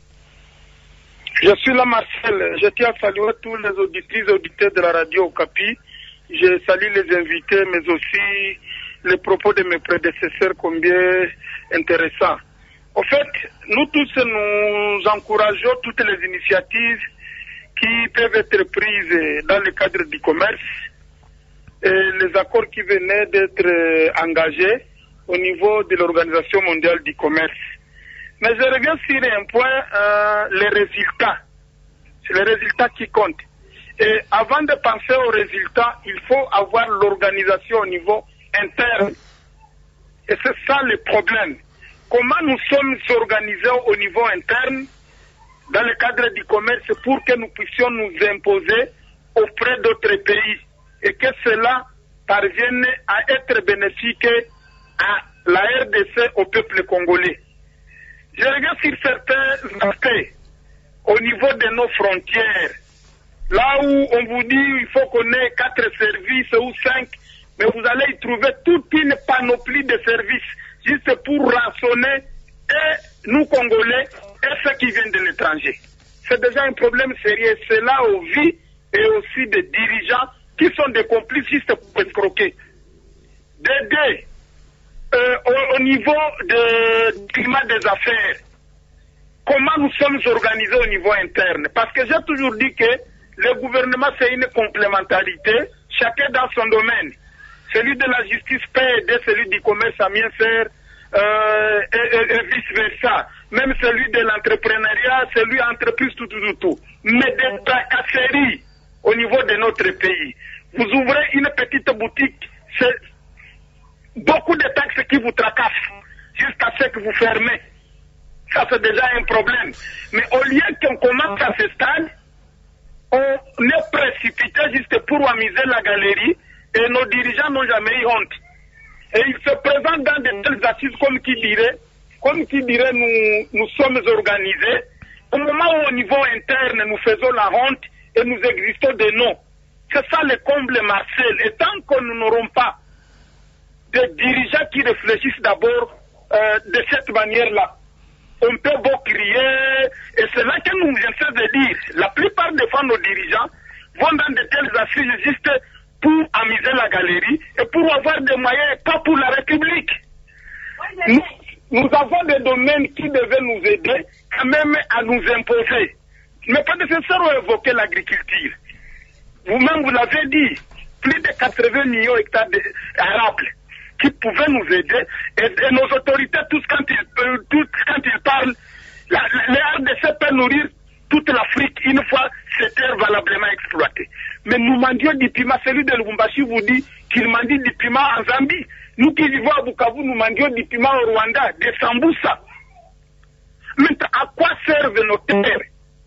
Je suis là, Marcel. Je tiens à saluer tous les auditrices et auditeurs de la radio Okapi. Je salue les invités, mais aussi les propos de mes prédécesseurs combien intéressants. En fait, nous tous, nous encourageons toutes les initiatives qui peuvent être prises dans le cadre du commerce et les accords qui venaient d'être engagés au niveau de l'Organisation mondiale du commerce. Mais je reviens sur un point, euh, les résultats. C'est les résultats qui comptent. Et avant de penser aux résultats, il faut avoir l'organisation au niveau interne. Et c'est ça le problème. Comment nous sommes organisés au niveau interne dans le cadre du commerce pour que nous puissions nous imposer auprès d'autres pays et que cela parvienne à être bénéfique à la R D C, au peuple congolais. Je regarde sur certains aspects au niveau de nos frontières, là où on vous dit il faut qu'on ait quatre services ou cinq, mais vous allez y trouver toute une panoplie de services juste pour rançonner et nous Congolais et ceux qui viennent de l'étranger. C'est déjà un problème sérieux. C'est là au vie et aussi des dirigeants qui sont des complices juste pour escroquer. D'aider euh, au, au niveau du climat des affaires, comment nous sommes organisés au niveau interne. Parce que j'ai toujours dit que le gouvernement c'est une complémentarité, chacun dans son domaine. Celui de la justice peut aider celui du commerce à mieux faire euh, et, et, et vice-versa. Même celui de l'entrepreneuriat, celui entreprise, tout, tout, tout, tout. Mais des tracasseries au niveau de notre pays. Vous ouvrez une petite boutique, c'est beaucoup de taxes qui vous tracassent jusqu'à ce que vous fermez. Ça, c'est déjà un problème. Mais au lieu qu'on commence à ce stade, on est précipité juste pour amuser la galerie et nos dirigeants n'ont jamais eu honte. Et ils se présentent dans de telles assises comme qui dirait, comme qui dirait nous, nous sommes organisés. Au moment où au niveau interne nous faisons la honte et nous existons de nom. C'est ça le comble, Marcel. Et tant que nous n'aurons pas des dirigeants qui réfléchissent d'abord euh, de cette manière-là, on peut beau crier, et c'est là que nous essaie de dire, la plupart des fois nos dirigeants vont dans de telles assises juste pour amuser la galerie et pour avoir des moyens, pas pour la République. Nous, nous avons des domaines qui devaient nous aider quand même à nous imposer. Mais pas nécessaire d'évoquer l'agriculture. Vous-même, vous l'avez dit, plus de quatre-vingts millions d'hectares d'arables qui pouvaient nous aider. Et, et nos autorités, tous quand ils, euh, tous, quand ils parlent, la, la, les R D C peuvent nourrir toute l'Afrique une fois ces terres valablement exploitées. Mais nous mendions du piment. Celui de Lubumbashi vous dit qu'il mendie du piment en Zambie. Nous qui vivons à Bukavu, nous mendions du piment au Rwanda, des Samboussa. Maintenant, à quoi servent nos terres?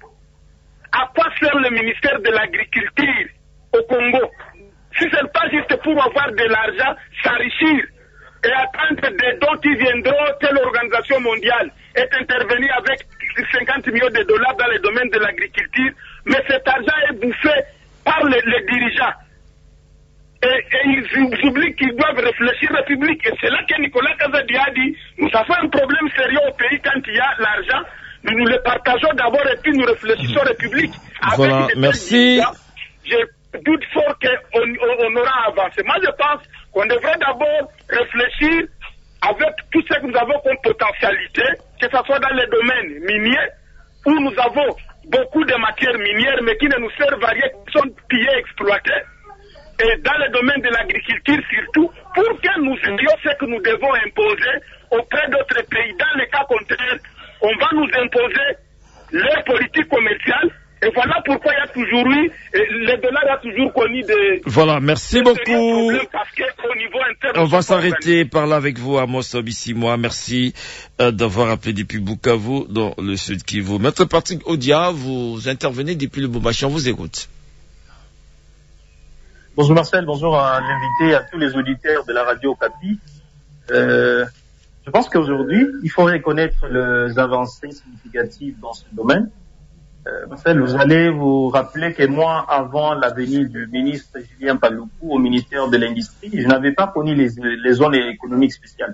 À quoi sert le ministère de l'Agriculture au Congo? Si ce n'est pas juste pour avoir de l'argent, s'enrichir et attendre des dons qui viendront, telle organisation mondiale est intervenue avec cinquante millions de dollars dans le domaine de l'agriculture, mais cet argent est bouffé par les, les dirigeants. Et, et ils oublient qu'ils doivent réfléchir République. Et c'est là que Nicolas Kazadi a dit, nous avons un problème sérieux au pays quand il y a l'argent. Nous, nous le partageons d'abord et puis nous réfléchissons République. Voilà, merci. Je doute fort qu'on on aura avancé. Moi, je pense qu'on devrait d'abord réfléchir avec tout ce que nous avons comme potentialité, que ce soit dans les domaines miniers, où nous avons beaucoup de matières minières, mais qui ne nous servent à rien, qui sont pillées, exploitées. Et dans le domaine de l'agriculture surtout, pour que nous ayons ce que nous devons imposer auprès d'autres pays. Dans le cas contraire, on va nous imposer les politiques commerciales. Et voilà pourquoi il y a toujours eu, le dollar a toujours connu des... Voilà, merci beaucoup. Parce qu'au niveau interne, on va s'arrêter par là avec vous, Amos Obissimoa. Merci euh, d'avoir appelé depuis Bukavu, dans le sud Kivu. Maître Patrick Odia, vous intervenez depuis le Lubumbashi, on vous écoute. Bonjour Marcel, bonjour à l'invité, à tous les auditeurs de la radio Okapi. Euh, je pense qu'aujourd'hui, il faut reconnaître les avancées significatives dans ce domaine. Euh, Marcel, vous allez vous rappeler que moi, avant la venue du ministre Julien Paluku au ministère de l'Industrie, je n'avais pas connu les, les zones économiques spéciales.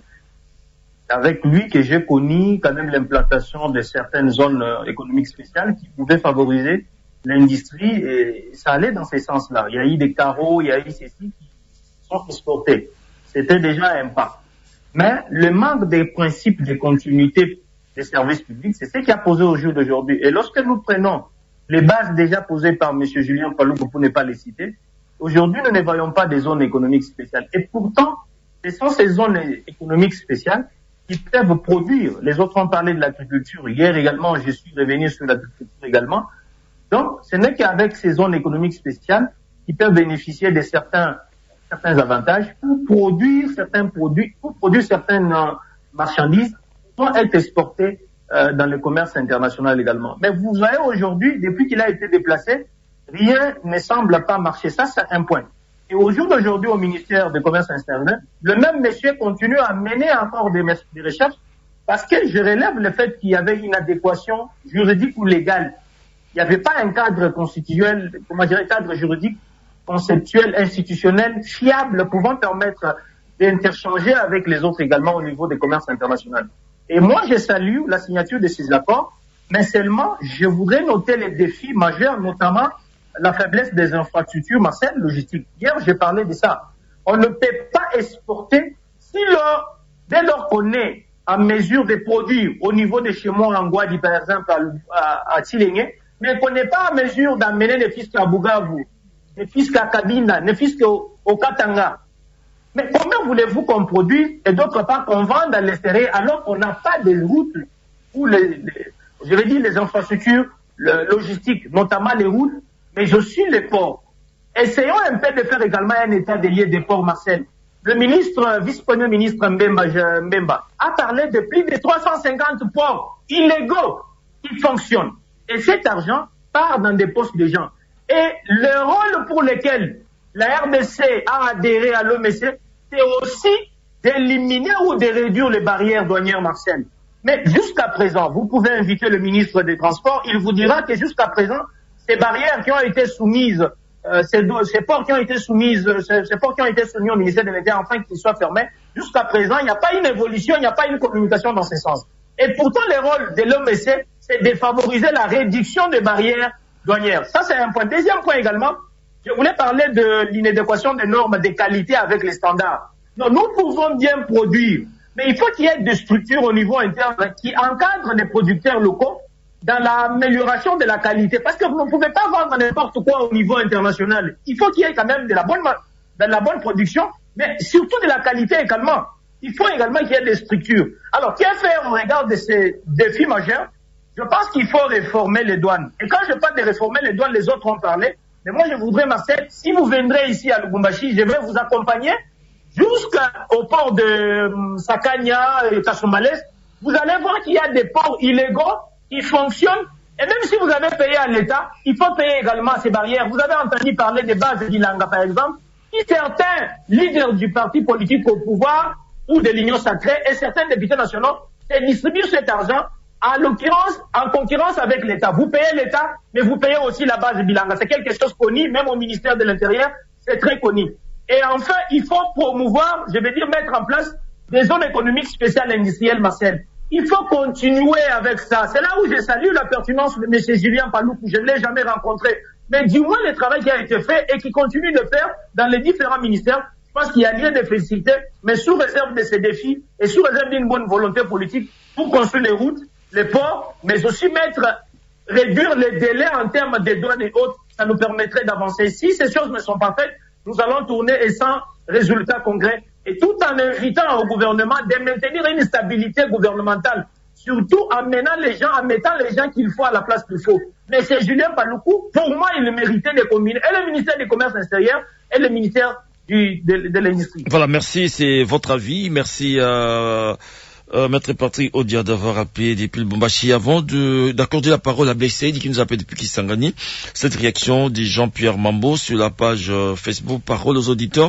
C'est avec lui que j'ai connu quand même l'implantation de certaines zones économiques spéciales qui pouvaient favoriser l'industrie, et ça allait dans ces sens-là. Il y a eu des carreaux, il y a eu ceci qui sont exportés. C'était déjà un pas. Mais le manque des principes de continuité des services publics, c'est ce qui a posé au jour d'aujourd'hui. Et lorsque nous prenons les bases déjà posées par M. Julien Paluku, pour ne pas les citer, aujourd'hui, nous ne voyons pas des zones économiques spéciales. Et pourtant, ce sont ces zones économiques spéciales qui peuvent produire. Les autres ont parlé de l'agriculture. Hier également, je suis revenu sur l'agriculture également. Donc, ce n'est qu'avec ces zones économiques spéciales qui peuvent bénéficier de certains, certains avantages pour produire certains produits, pour produire certaines euh, marchandises qui vont être exportées euh, dans le commerce international également. Mais vous voyez aujourd'hui, depuis qu'il a été déplacé, rien ne semble pas marcher. Ça, c'est un point. Et au jour d'aujourd'hui, au ministère du Commerce international, le même monsieur continue à mener encore des, des recherches parce que je relève le fait qu'il y avait une adéquation juridique ou légale. Il n'y avait pas un cadre constitutionnel, comment dire, un cadre juridique, conceptuel, institutionnel, fiable, pouvant permettre d'interchanger avec les autres également au niveau des commerces internationaux. Et moi, je salue la signature de ces accords, mais seulement, je voudrais noter les défis majeurs, notamment la faiblesse des infrastructures, Marcel, logistiques. Hier, j'ai parlé de ça. On ne peut pas exporter si lors, dès lors qu'on est en mesure de produire au niveau de chez moi en Guadi, par exemple, à, à, à Tilengue, mais qu'on n'est pas en mesure d'amener les fiscs à Bugavu, les fiscs à Kabinda, les fiscs au, au Katanga. Mais comment voulez-vous qu'on produise et d'autre part qu'on vende à l'extérieur alors qu'on n'a pas de routes ou les, les, je vais dire les infrastructures le, logistiques, notamment les routes, mais aussi les ports. Essayons un peu de faire également un état des lieux des ports, Marcel. Le ministre, vice-premier ministre Mbemba, Mbemba a parlé de plus de trois cent cinquante ports illégaux qui fonctionnent. Et cet argent part dans des postes de gens. Et le rôle pour lequel la R D C a adhéré à l'O M C, c'est aussi d'éliminer ou de réduire les barrières douanières, Marcel. Mais jusqu'à présent, vous pouvez inviter le ministre des Transports, il vous dira que jusqu'à présent, ces barrières qui ont été soumises, euh, ces, ces ports qui ont été soumises, ces, ces ports qui ont été soumis au ministère de l'Intérieur afin qu'ils soient fermés, jusqu'à présent, il n'y a pas une évolution, il n'y a pas une communication dans ce sens. Et pourtant, le rôle de l'O M C, c'est de favoriser la réduction des barrières douanières. Ça, c'est un point. Deuxième point également, je voulais parler de l'inadéquation des normes de qualité avec les standards. Non, nous pouvons bien produire, mais il faut qu'il y ait des structures au niveau interne qui encadrent les producteurs locaux dans l'amélioration de la qualité. Parce que vous ne pouvez pas vendre n'importe quoi au niveau international. Il faut qu'il y ait quand même de la bonne, de la bonne production, mais surtout de la qualité également. Il faut également qu'il y ait des structures. Alors, qu'est-ce faire au regard de ces défis majeurs? Je pense qu'il faut réformer les douanes. Et quand je parle de réformer les douanes, les autres ont parlé. Mais moi, je voudrais, Marcel, si vous viendrez ici à Lubumbashi, je vais vous accompagner jusqu'au port de Sakanya et Kasumbalès. Vous allez voir qu'il y a des ports illégaux qui fonctionnent. Et même si vous avez payé à l'État, il faut payer également ces barrières. Vous avez entendu parler des bases d'Ilanga, par exemple, qui certains leaders du parti politique au pouvoir ou de l'Union sacrée et certains députés nationaux se distribuent cet argent en l'occurrence, en concurrence avec l'État. Vous payez l'État, mais vous payez aussi la base de Bilanga. C'est quelque chose connu, même au ministère de l'Intérieur, c'est très connu. Et enfin, il faut promouvoir, je veux dire, mettre en place des zones économiques spéciales industrielles, Marcel. Il faut continuer avec ça. C'est là où je salue la pertinence de M. Julien Paloukou. Je ne l'ai jamais rencontré. Mais du moins, le travail qui a été fait et qui continue de faire dans les différents ministères, je pense qu'il y a lieu de féliciter, mais sous réserve de ces défis et sous réserve d'une bonne volonté politique pour construire les routes, les ports, mais aussi mettre, réduire les délais en termes de douanes et autres, ça nous permettrait d'avancer. Si ces choses ne sont pas faites, nous allons tourner et sans résultat concret, et tout en invitant au gouvernement de maintenir une stabilité gouvernementale, surtout en menant les gens, en mettant les gens qu'il faut à la place qu'il faut. Mais c'est Julien Paloukou, pour moi, il méritait de combiner et le ministère du Commerce extérieur et le ministère du, de, de l'Industrie. Voilà, merci, c'est votre avis. Merci à... Euh, Maître Patrick Odia d'avoir appelé depuis le Lubumbashi. Avant de, d'accorder la parole à Blessed qui nous appelle depuis Kisangani, cette réaction de Jean-Pierre Mambo sur la page euh, Facebook Parole aux auditeurs.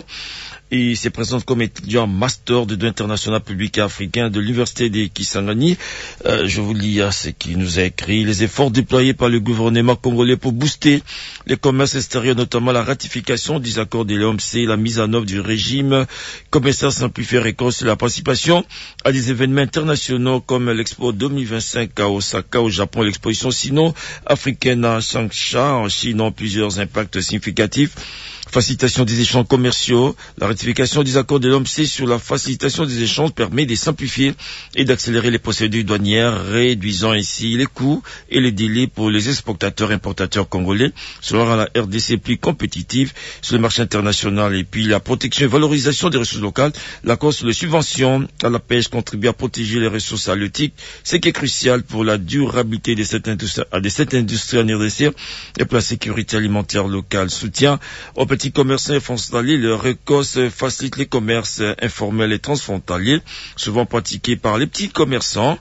Il se présente comme étudiant master de droit international public et africain de l'université de Kisangani. Euh, je vous lis à ce qu'il nous a écrit. Les efforts déployés par le gouvernement congolais pour booster les commerces extérieurs, notamment la ratification des accords de l'O M C, la mise en œuvre du régime commercial simplifié récolte la participation à des événements internationaux comme l'Expo deux mille vingt-cinq à Osaka au Japon et l'exposition sino-africaine à Changsha en Chine ont plusieurs impacts significatifs. Facilitation des échanges commerciaux. La ratification des accords de l'O M C sur la facilitation des échanges permet de simplifier et d'accélérer les procédures douanières, réduisant ainsi les coûts et les délais pour les exportateurs et importateurs congolais, cela rend la R D C plus compétitive sur le marché international. Et puis la protection et valorisation des ressources locales. L'accord sur les subventions à la pêche contribue à protéger les ressources halieutiques, ce qui est crucial pour la durabilité de cette industrie, de cette industrie en R D C et pour la sécurité alimentaire locale. Soutien aux petits commerçants frontaliers, le RECOS facilite les commerces informels et transfrontaliers, souvent pratiqués par les petits commerçants,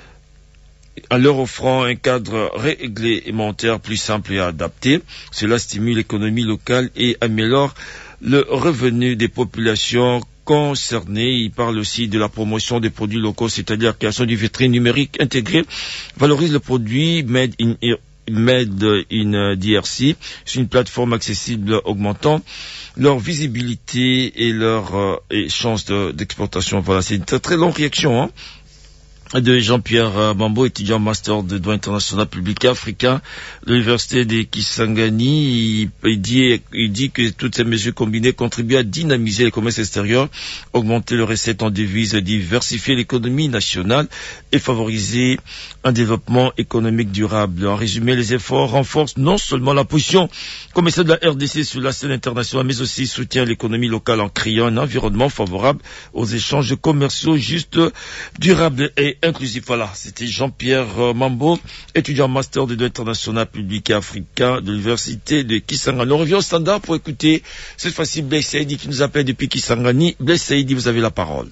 en leur offrant un cadre réglementaire plus simple et adapté. Cela stimule l'économie locale et améliore le revenu des populations concernées. Il parle aussi de la promotion des produits locaux, c'est-à-dire la création du vitrine numérique intégré, valorise le produit Made in Made in D R C, c'est une plateforme accessible augmentant leur visibilité et leur euh, et chance de, d'exportation. Voilà, c'est une très, très longue réaction, hein. de Jean-Pierre Mambo, étudiant master de droit international public africain de l'université de Kisangani. Il, il, dit, il dit que toutes ces mesures combinées contribuent à dynamiser le commerce extérieur, augmenter les recettes en devises, diversifier l'économie nationale et favoriser un développement économique durable. En résumé, les efforts renforcent non seulement la position commerciale de la R D C sur la scène internationale, mais aussi soutiennent l'économie locale en créant un environnement favorable aux échanges commerciaux justes, durables et inclusif. Voilà, c'était Jean-Pierre Mambo, étudiant master de droit international public et africain de l'université de Kisangani. On revient au standard pour écouter cette fois-ci Blaise Saïdi qui nous appelle depuis Kisangani. Blaise Saïdi, vous avez la parole.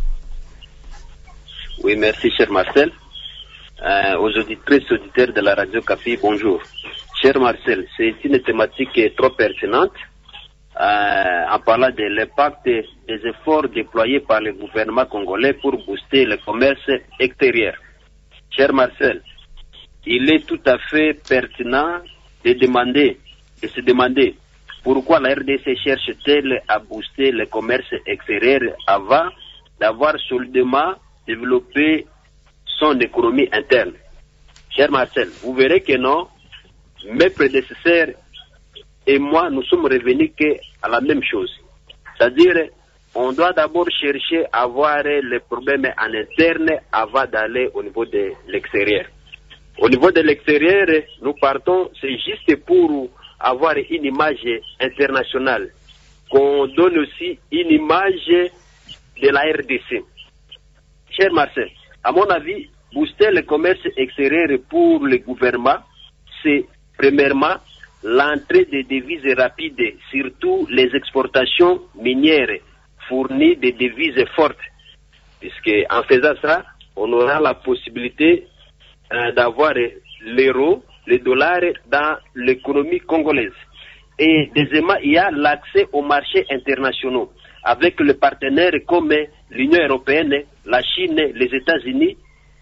Oui, merci cher Marcel. Euh, aux auditrices auditeurs de la radio Capi, bonjour. Cher Marcel, c'est une thématique trop pertinente. Euh, en parlant de l'impact des efforts déployés par le gouvernement congolais pour booster le commerce extérieur. Cher Marcel, il est tout à fait pertinent de demander, de se demander pourquoi la R D C cherche-t-elle à booster le commerce extérieur avant d'avoir solidement développé son économie interne. Cher Marcel, vous verrez que non, mes prédécesseurs et moi, nous sommes revenus à la même chose. C'est-à-dire, on doit d'abord chercher à voir les problèmes en interne avant d'aller au niveau de l'extérieur. Au niveau de l'extérieur, nous partons, c'est juste pour avoir une image internationale, qu'on donne aussi une image de la R D C. Cher Marcel, à mon avis, booster le commerce extérieur pour le gouvernement, c'est premièrement l'entrée des devises rapides, surtout les exportations minières, fournit des devises fortes. Puisque en faisant ça, on aura la possibilité euh, d'avoir l'euro, le dollar dans l'économie congolaise. Et deuxièmement, il y a l'accès aux marchés internationaux avec les partenaires comme l'Union européenne, la Chine, les États-Unis.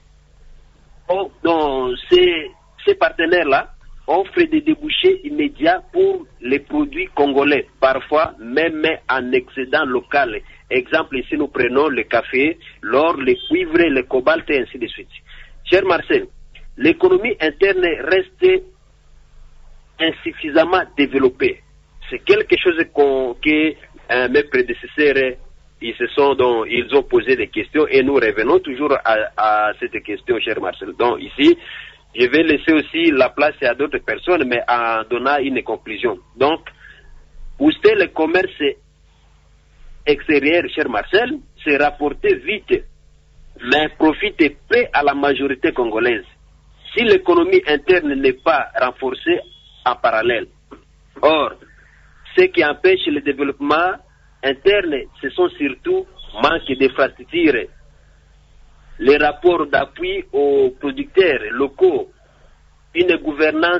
Donc, ces, ces partenaires-là offrent des débouchés immédiats pour les produits congolais, parfois même en excédent local. Exemple, ici nous prenons le café, l'or, le cuivre, le cobalt et ainsi de suite. Cher Marcel, l'économie interne reste insuffisamment développée. C'est quelque chose qu'on, que euh, mes prédécesseurs ils se sont donc, ils ont posé des questions et nous revenons toujours à, à cette question, cher Marcel. Donc ici, je vais laisser aussi la place à d'autres personnes, mais en donnant une conclusion. Donc, booster le commerce extérieur, cher Marcel, c'est rapporter vite, mais profiter peu à la majorité congolaise. Si l'économie interne n'est pas renforcée en parallèle. Or, ce qui empêche le développement interne, ce sont surtout manque d'infrastructures, les rapports d'appui aux producteurs locaux, une gouvernance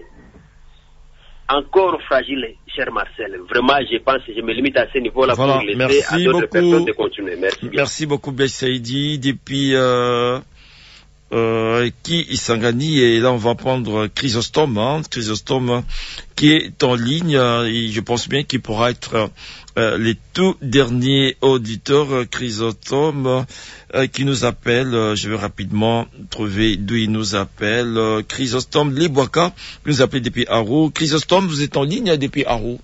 encore fragile, cher Marcel. Vraiment, je pense que je me limite à ce niveau-là voilà, pour laisser merci à d'autres beaucoup. personnes de continuer. Merci bien. Merci beaucoup, Blaise Saïdi. Depuis euh, euh, qui Kisangani, et là on va prendre Chrysostome, hein, Chrysostome qui est en ligne, et je pense bien qu'il pourra être euh, les tout derniers auditeurs. Chrysostome euh, qui nous appelle, euh, je vais rapidement trouver d'où il nous appelle. euh, Chrysostome Libwaka qui nous appelle depuis Arou. Chrysostome, vous êtes en ligne depuis Arou.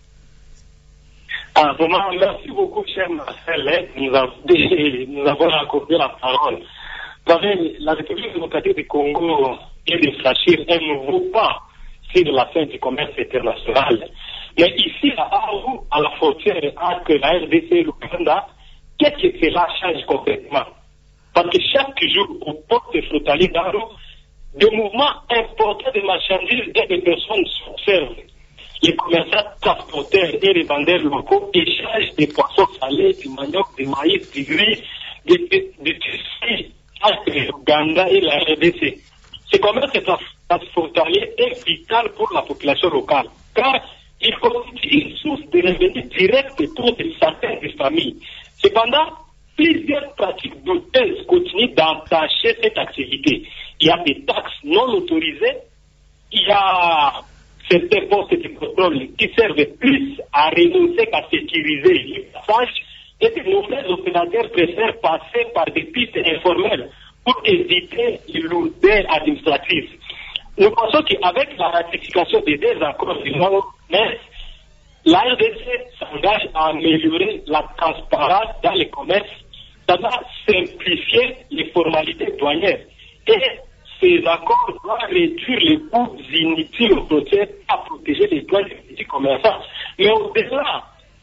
Ah, vraiment, merci beaucoup, cher Marcel. Nous avons, nous avons accordé la parole. La République démocratique du Congo vient de franchir un nouveau pas sur la scène du commerce international. Mais ici, à Arou, à la frontière entre la R D C et l'Ouganda, qu'est-ce que cela change concrètement? Parce que chaque jour, au port de frontalier d'Arou, des mouvements importants de marchandises et de personnes s'observent. Les commerçants transporteurs et les vendeurs locaux échangent des poissons salés, du manioc, du maïs, du riz, du tissu entre l'Ouganda et la R D C. Ce commerce transfrontalier est vital pour la population locale, car il constitue une source de revenus directs pour certaines familles. Cependant, plusieurs pratiques douteuses continuent d'entacher cette activité. Il y a des taxes non autorisées, il y a certains postes de contrôle qui servent plus à renoncer qu'à sécuriser les passages, et que nos frères opérateurs préfèrent passer par des pistes informelles pour éviter les lourdeurs administratives. Nous pensons qu'avec la ratification des deux accords du Nord-Est, la R D C s'engage à améliorer la transparence dans les commerces, ça va simplifier les formalités douanières. Et ces accords doivent réduire les coûts inutiles aux frontières à protéger les droits des petits commerçants. Mais au-delà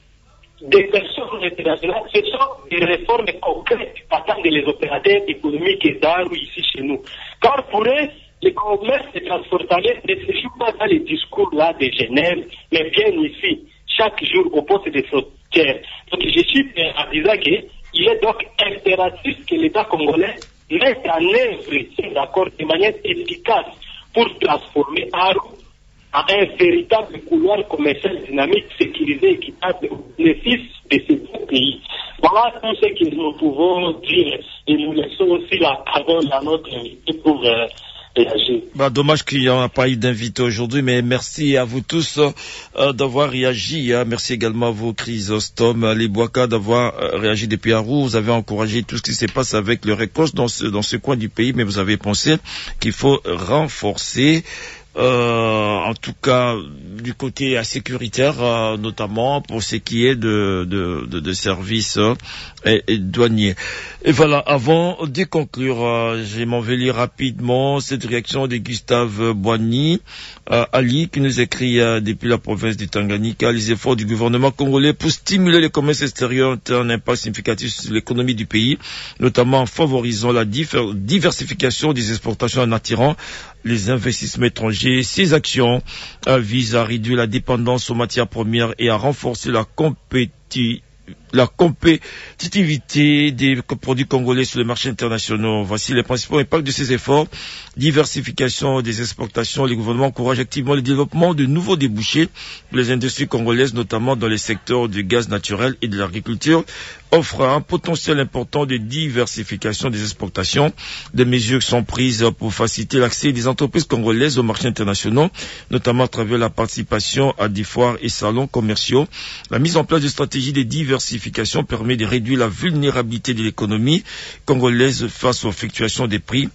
des personnes internationales, ce sont des réformes concrètes qu'attendent les opérateurs économiques et d'art ici chez nous. Car pour eux, les commerces transfrontaliers ne se jouent pas dans les discours là de Genève, mais bien ici, chaque jour au poste des frontières. Donc je suis en disant qu'il est donc impératif que l'État congolais mette en œuvre ces accords de manière efficace pour transformer Aru en un véritable couloir commercial dynamique, sécurisé, équitable au bénéfice de ces deux pays. Voilà tout ce que nous pouvons dire et nous laissons aussi la parole à notre invité pour euh, réagir. Bah, dommage qu'il n'y en a pas eu d'invité aujourd'hui, mais merci à vous tous euh, d'avoir réagi. Hein. Merci également à vous, Chrysostome Libouaka, d'avoir euh, réagi depuis Aru. Vous avez encouragé tout ce qui se passe avec le récolte dans ce, dans ce coin du pays, mais vous avez pensé qu'il faut renforcer Euh, en tout cas du côté euh, sécuritaire, euh, notamment pour ce qui est de, de, de, de services euh, et, et douaniers. Et voilà, avant de conclure, euh, je m'en vais lire rapidement cette réaction de Gustave Boigny, euh, Ali, qui nous écrit euh, depuis la province du Tanganyika: les efforts du gouvernement congolais pour stimuler le commerce extérieur ont un impact significatif sur l'économie du pays, notamment en favorisant la diversification des exportations en attirant les investissements étrangers. Ces actions euh, visent à réduire la dépendance aux matières premières et à renforcer la compétitivité la compétitivité des produits congolais sur les marchés internationaux. Voici les principaux impacts de ces efforts. Diversification des exportations. Le gouvernement encourage activement le développement de nouveaux débouchés pour les industries congolaises, notamment dans les secteurs du gaz naturel et de l'agriculture, offre un potentiel important de diversification des exportations. Des mesures sont prises pour faciliter l'accès des entreprises congolaises aux marchés internationaux, notamment à travers la participation à des foires et salons commerciaux. La mise en place de stratégies de diversification permet de réduire la vulnérabilité de l'économie congolaise face aux fluctuations des prix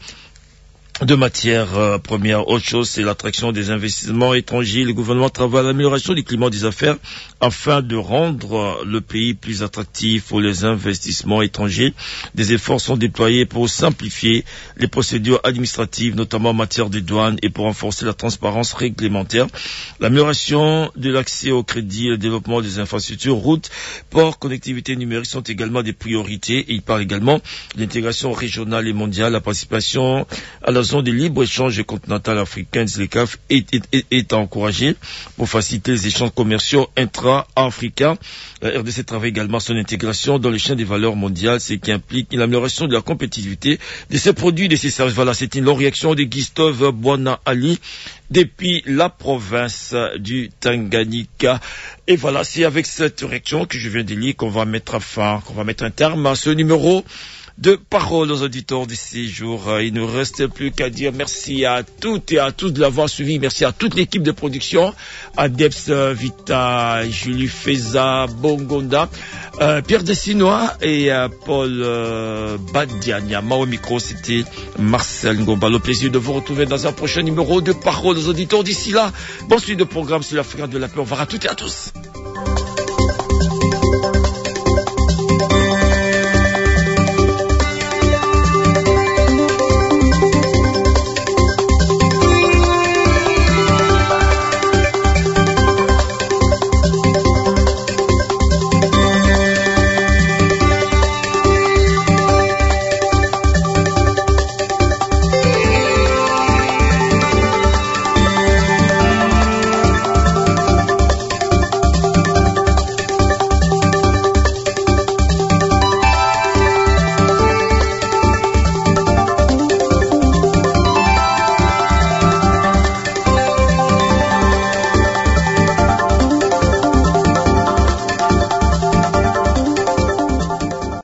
de matières euh, premières. Autre chose, c'est l'attraction des investissements étrangers. Le gouvernement travaille à l'amélioration du climat des affaires afin de rendre euh, le pays plus attractif pour les investissements étrangers. Des efforts sont déployés pour simplifier les procédures administratives, notamment en matière de douane, et pour renforcer la transparence réglementaire. L'amélioration de l'accès au crédit et le développement des infrastructures, routes, ports, connectivité numérique sont également des priorités. Et il parle également de l'intégration régionale et mondiale, la participation à la zone de libre-échange continentale africaine, Z L E C A F, est, est, est, est encouragée pour faciliter les échanges commerciaux intra-africains. La R D C travaille également son intégration dans les chaînes des valeurs mondiales, ce qui implique l'amélioration de la compétitivité de ses produits, de ses services. Voilà, c'est une longue réaction de Gustave Boigny Ali depuis la province du Tanganyika. Et voilà, c'est avec cette réaction que je viens de lire qu'on va mettre fin, qu'on va mettre un terme à ce numéro de parole aux auditeurs de ces jours. Il ne reste plus qu'à dire merci à toutes et à tous de l'avoir suivi. Merci à toute l'équipe de production, à Debs Vita, Julie Feza, Bongonda, euh, Pierre Dessinois et euh, Paul euh, Badianyama. Au micro, c'était Marcel Ngomba. Le plaisir de vous retrouver dans un prochain numéro de parole aux auditeurs. D'ici là, bonne suite de programme sur l'Afrique de la paix. Au revoir à toutes et à tous.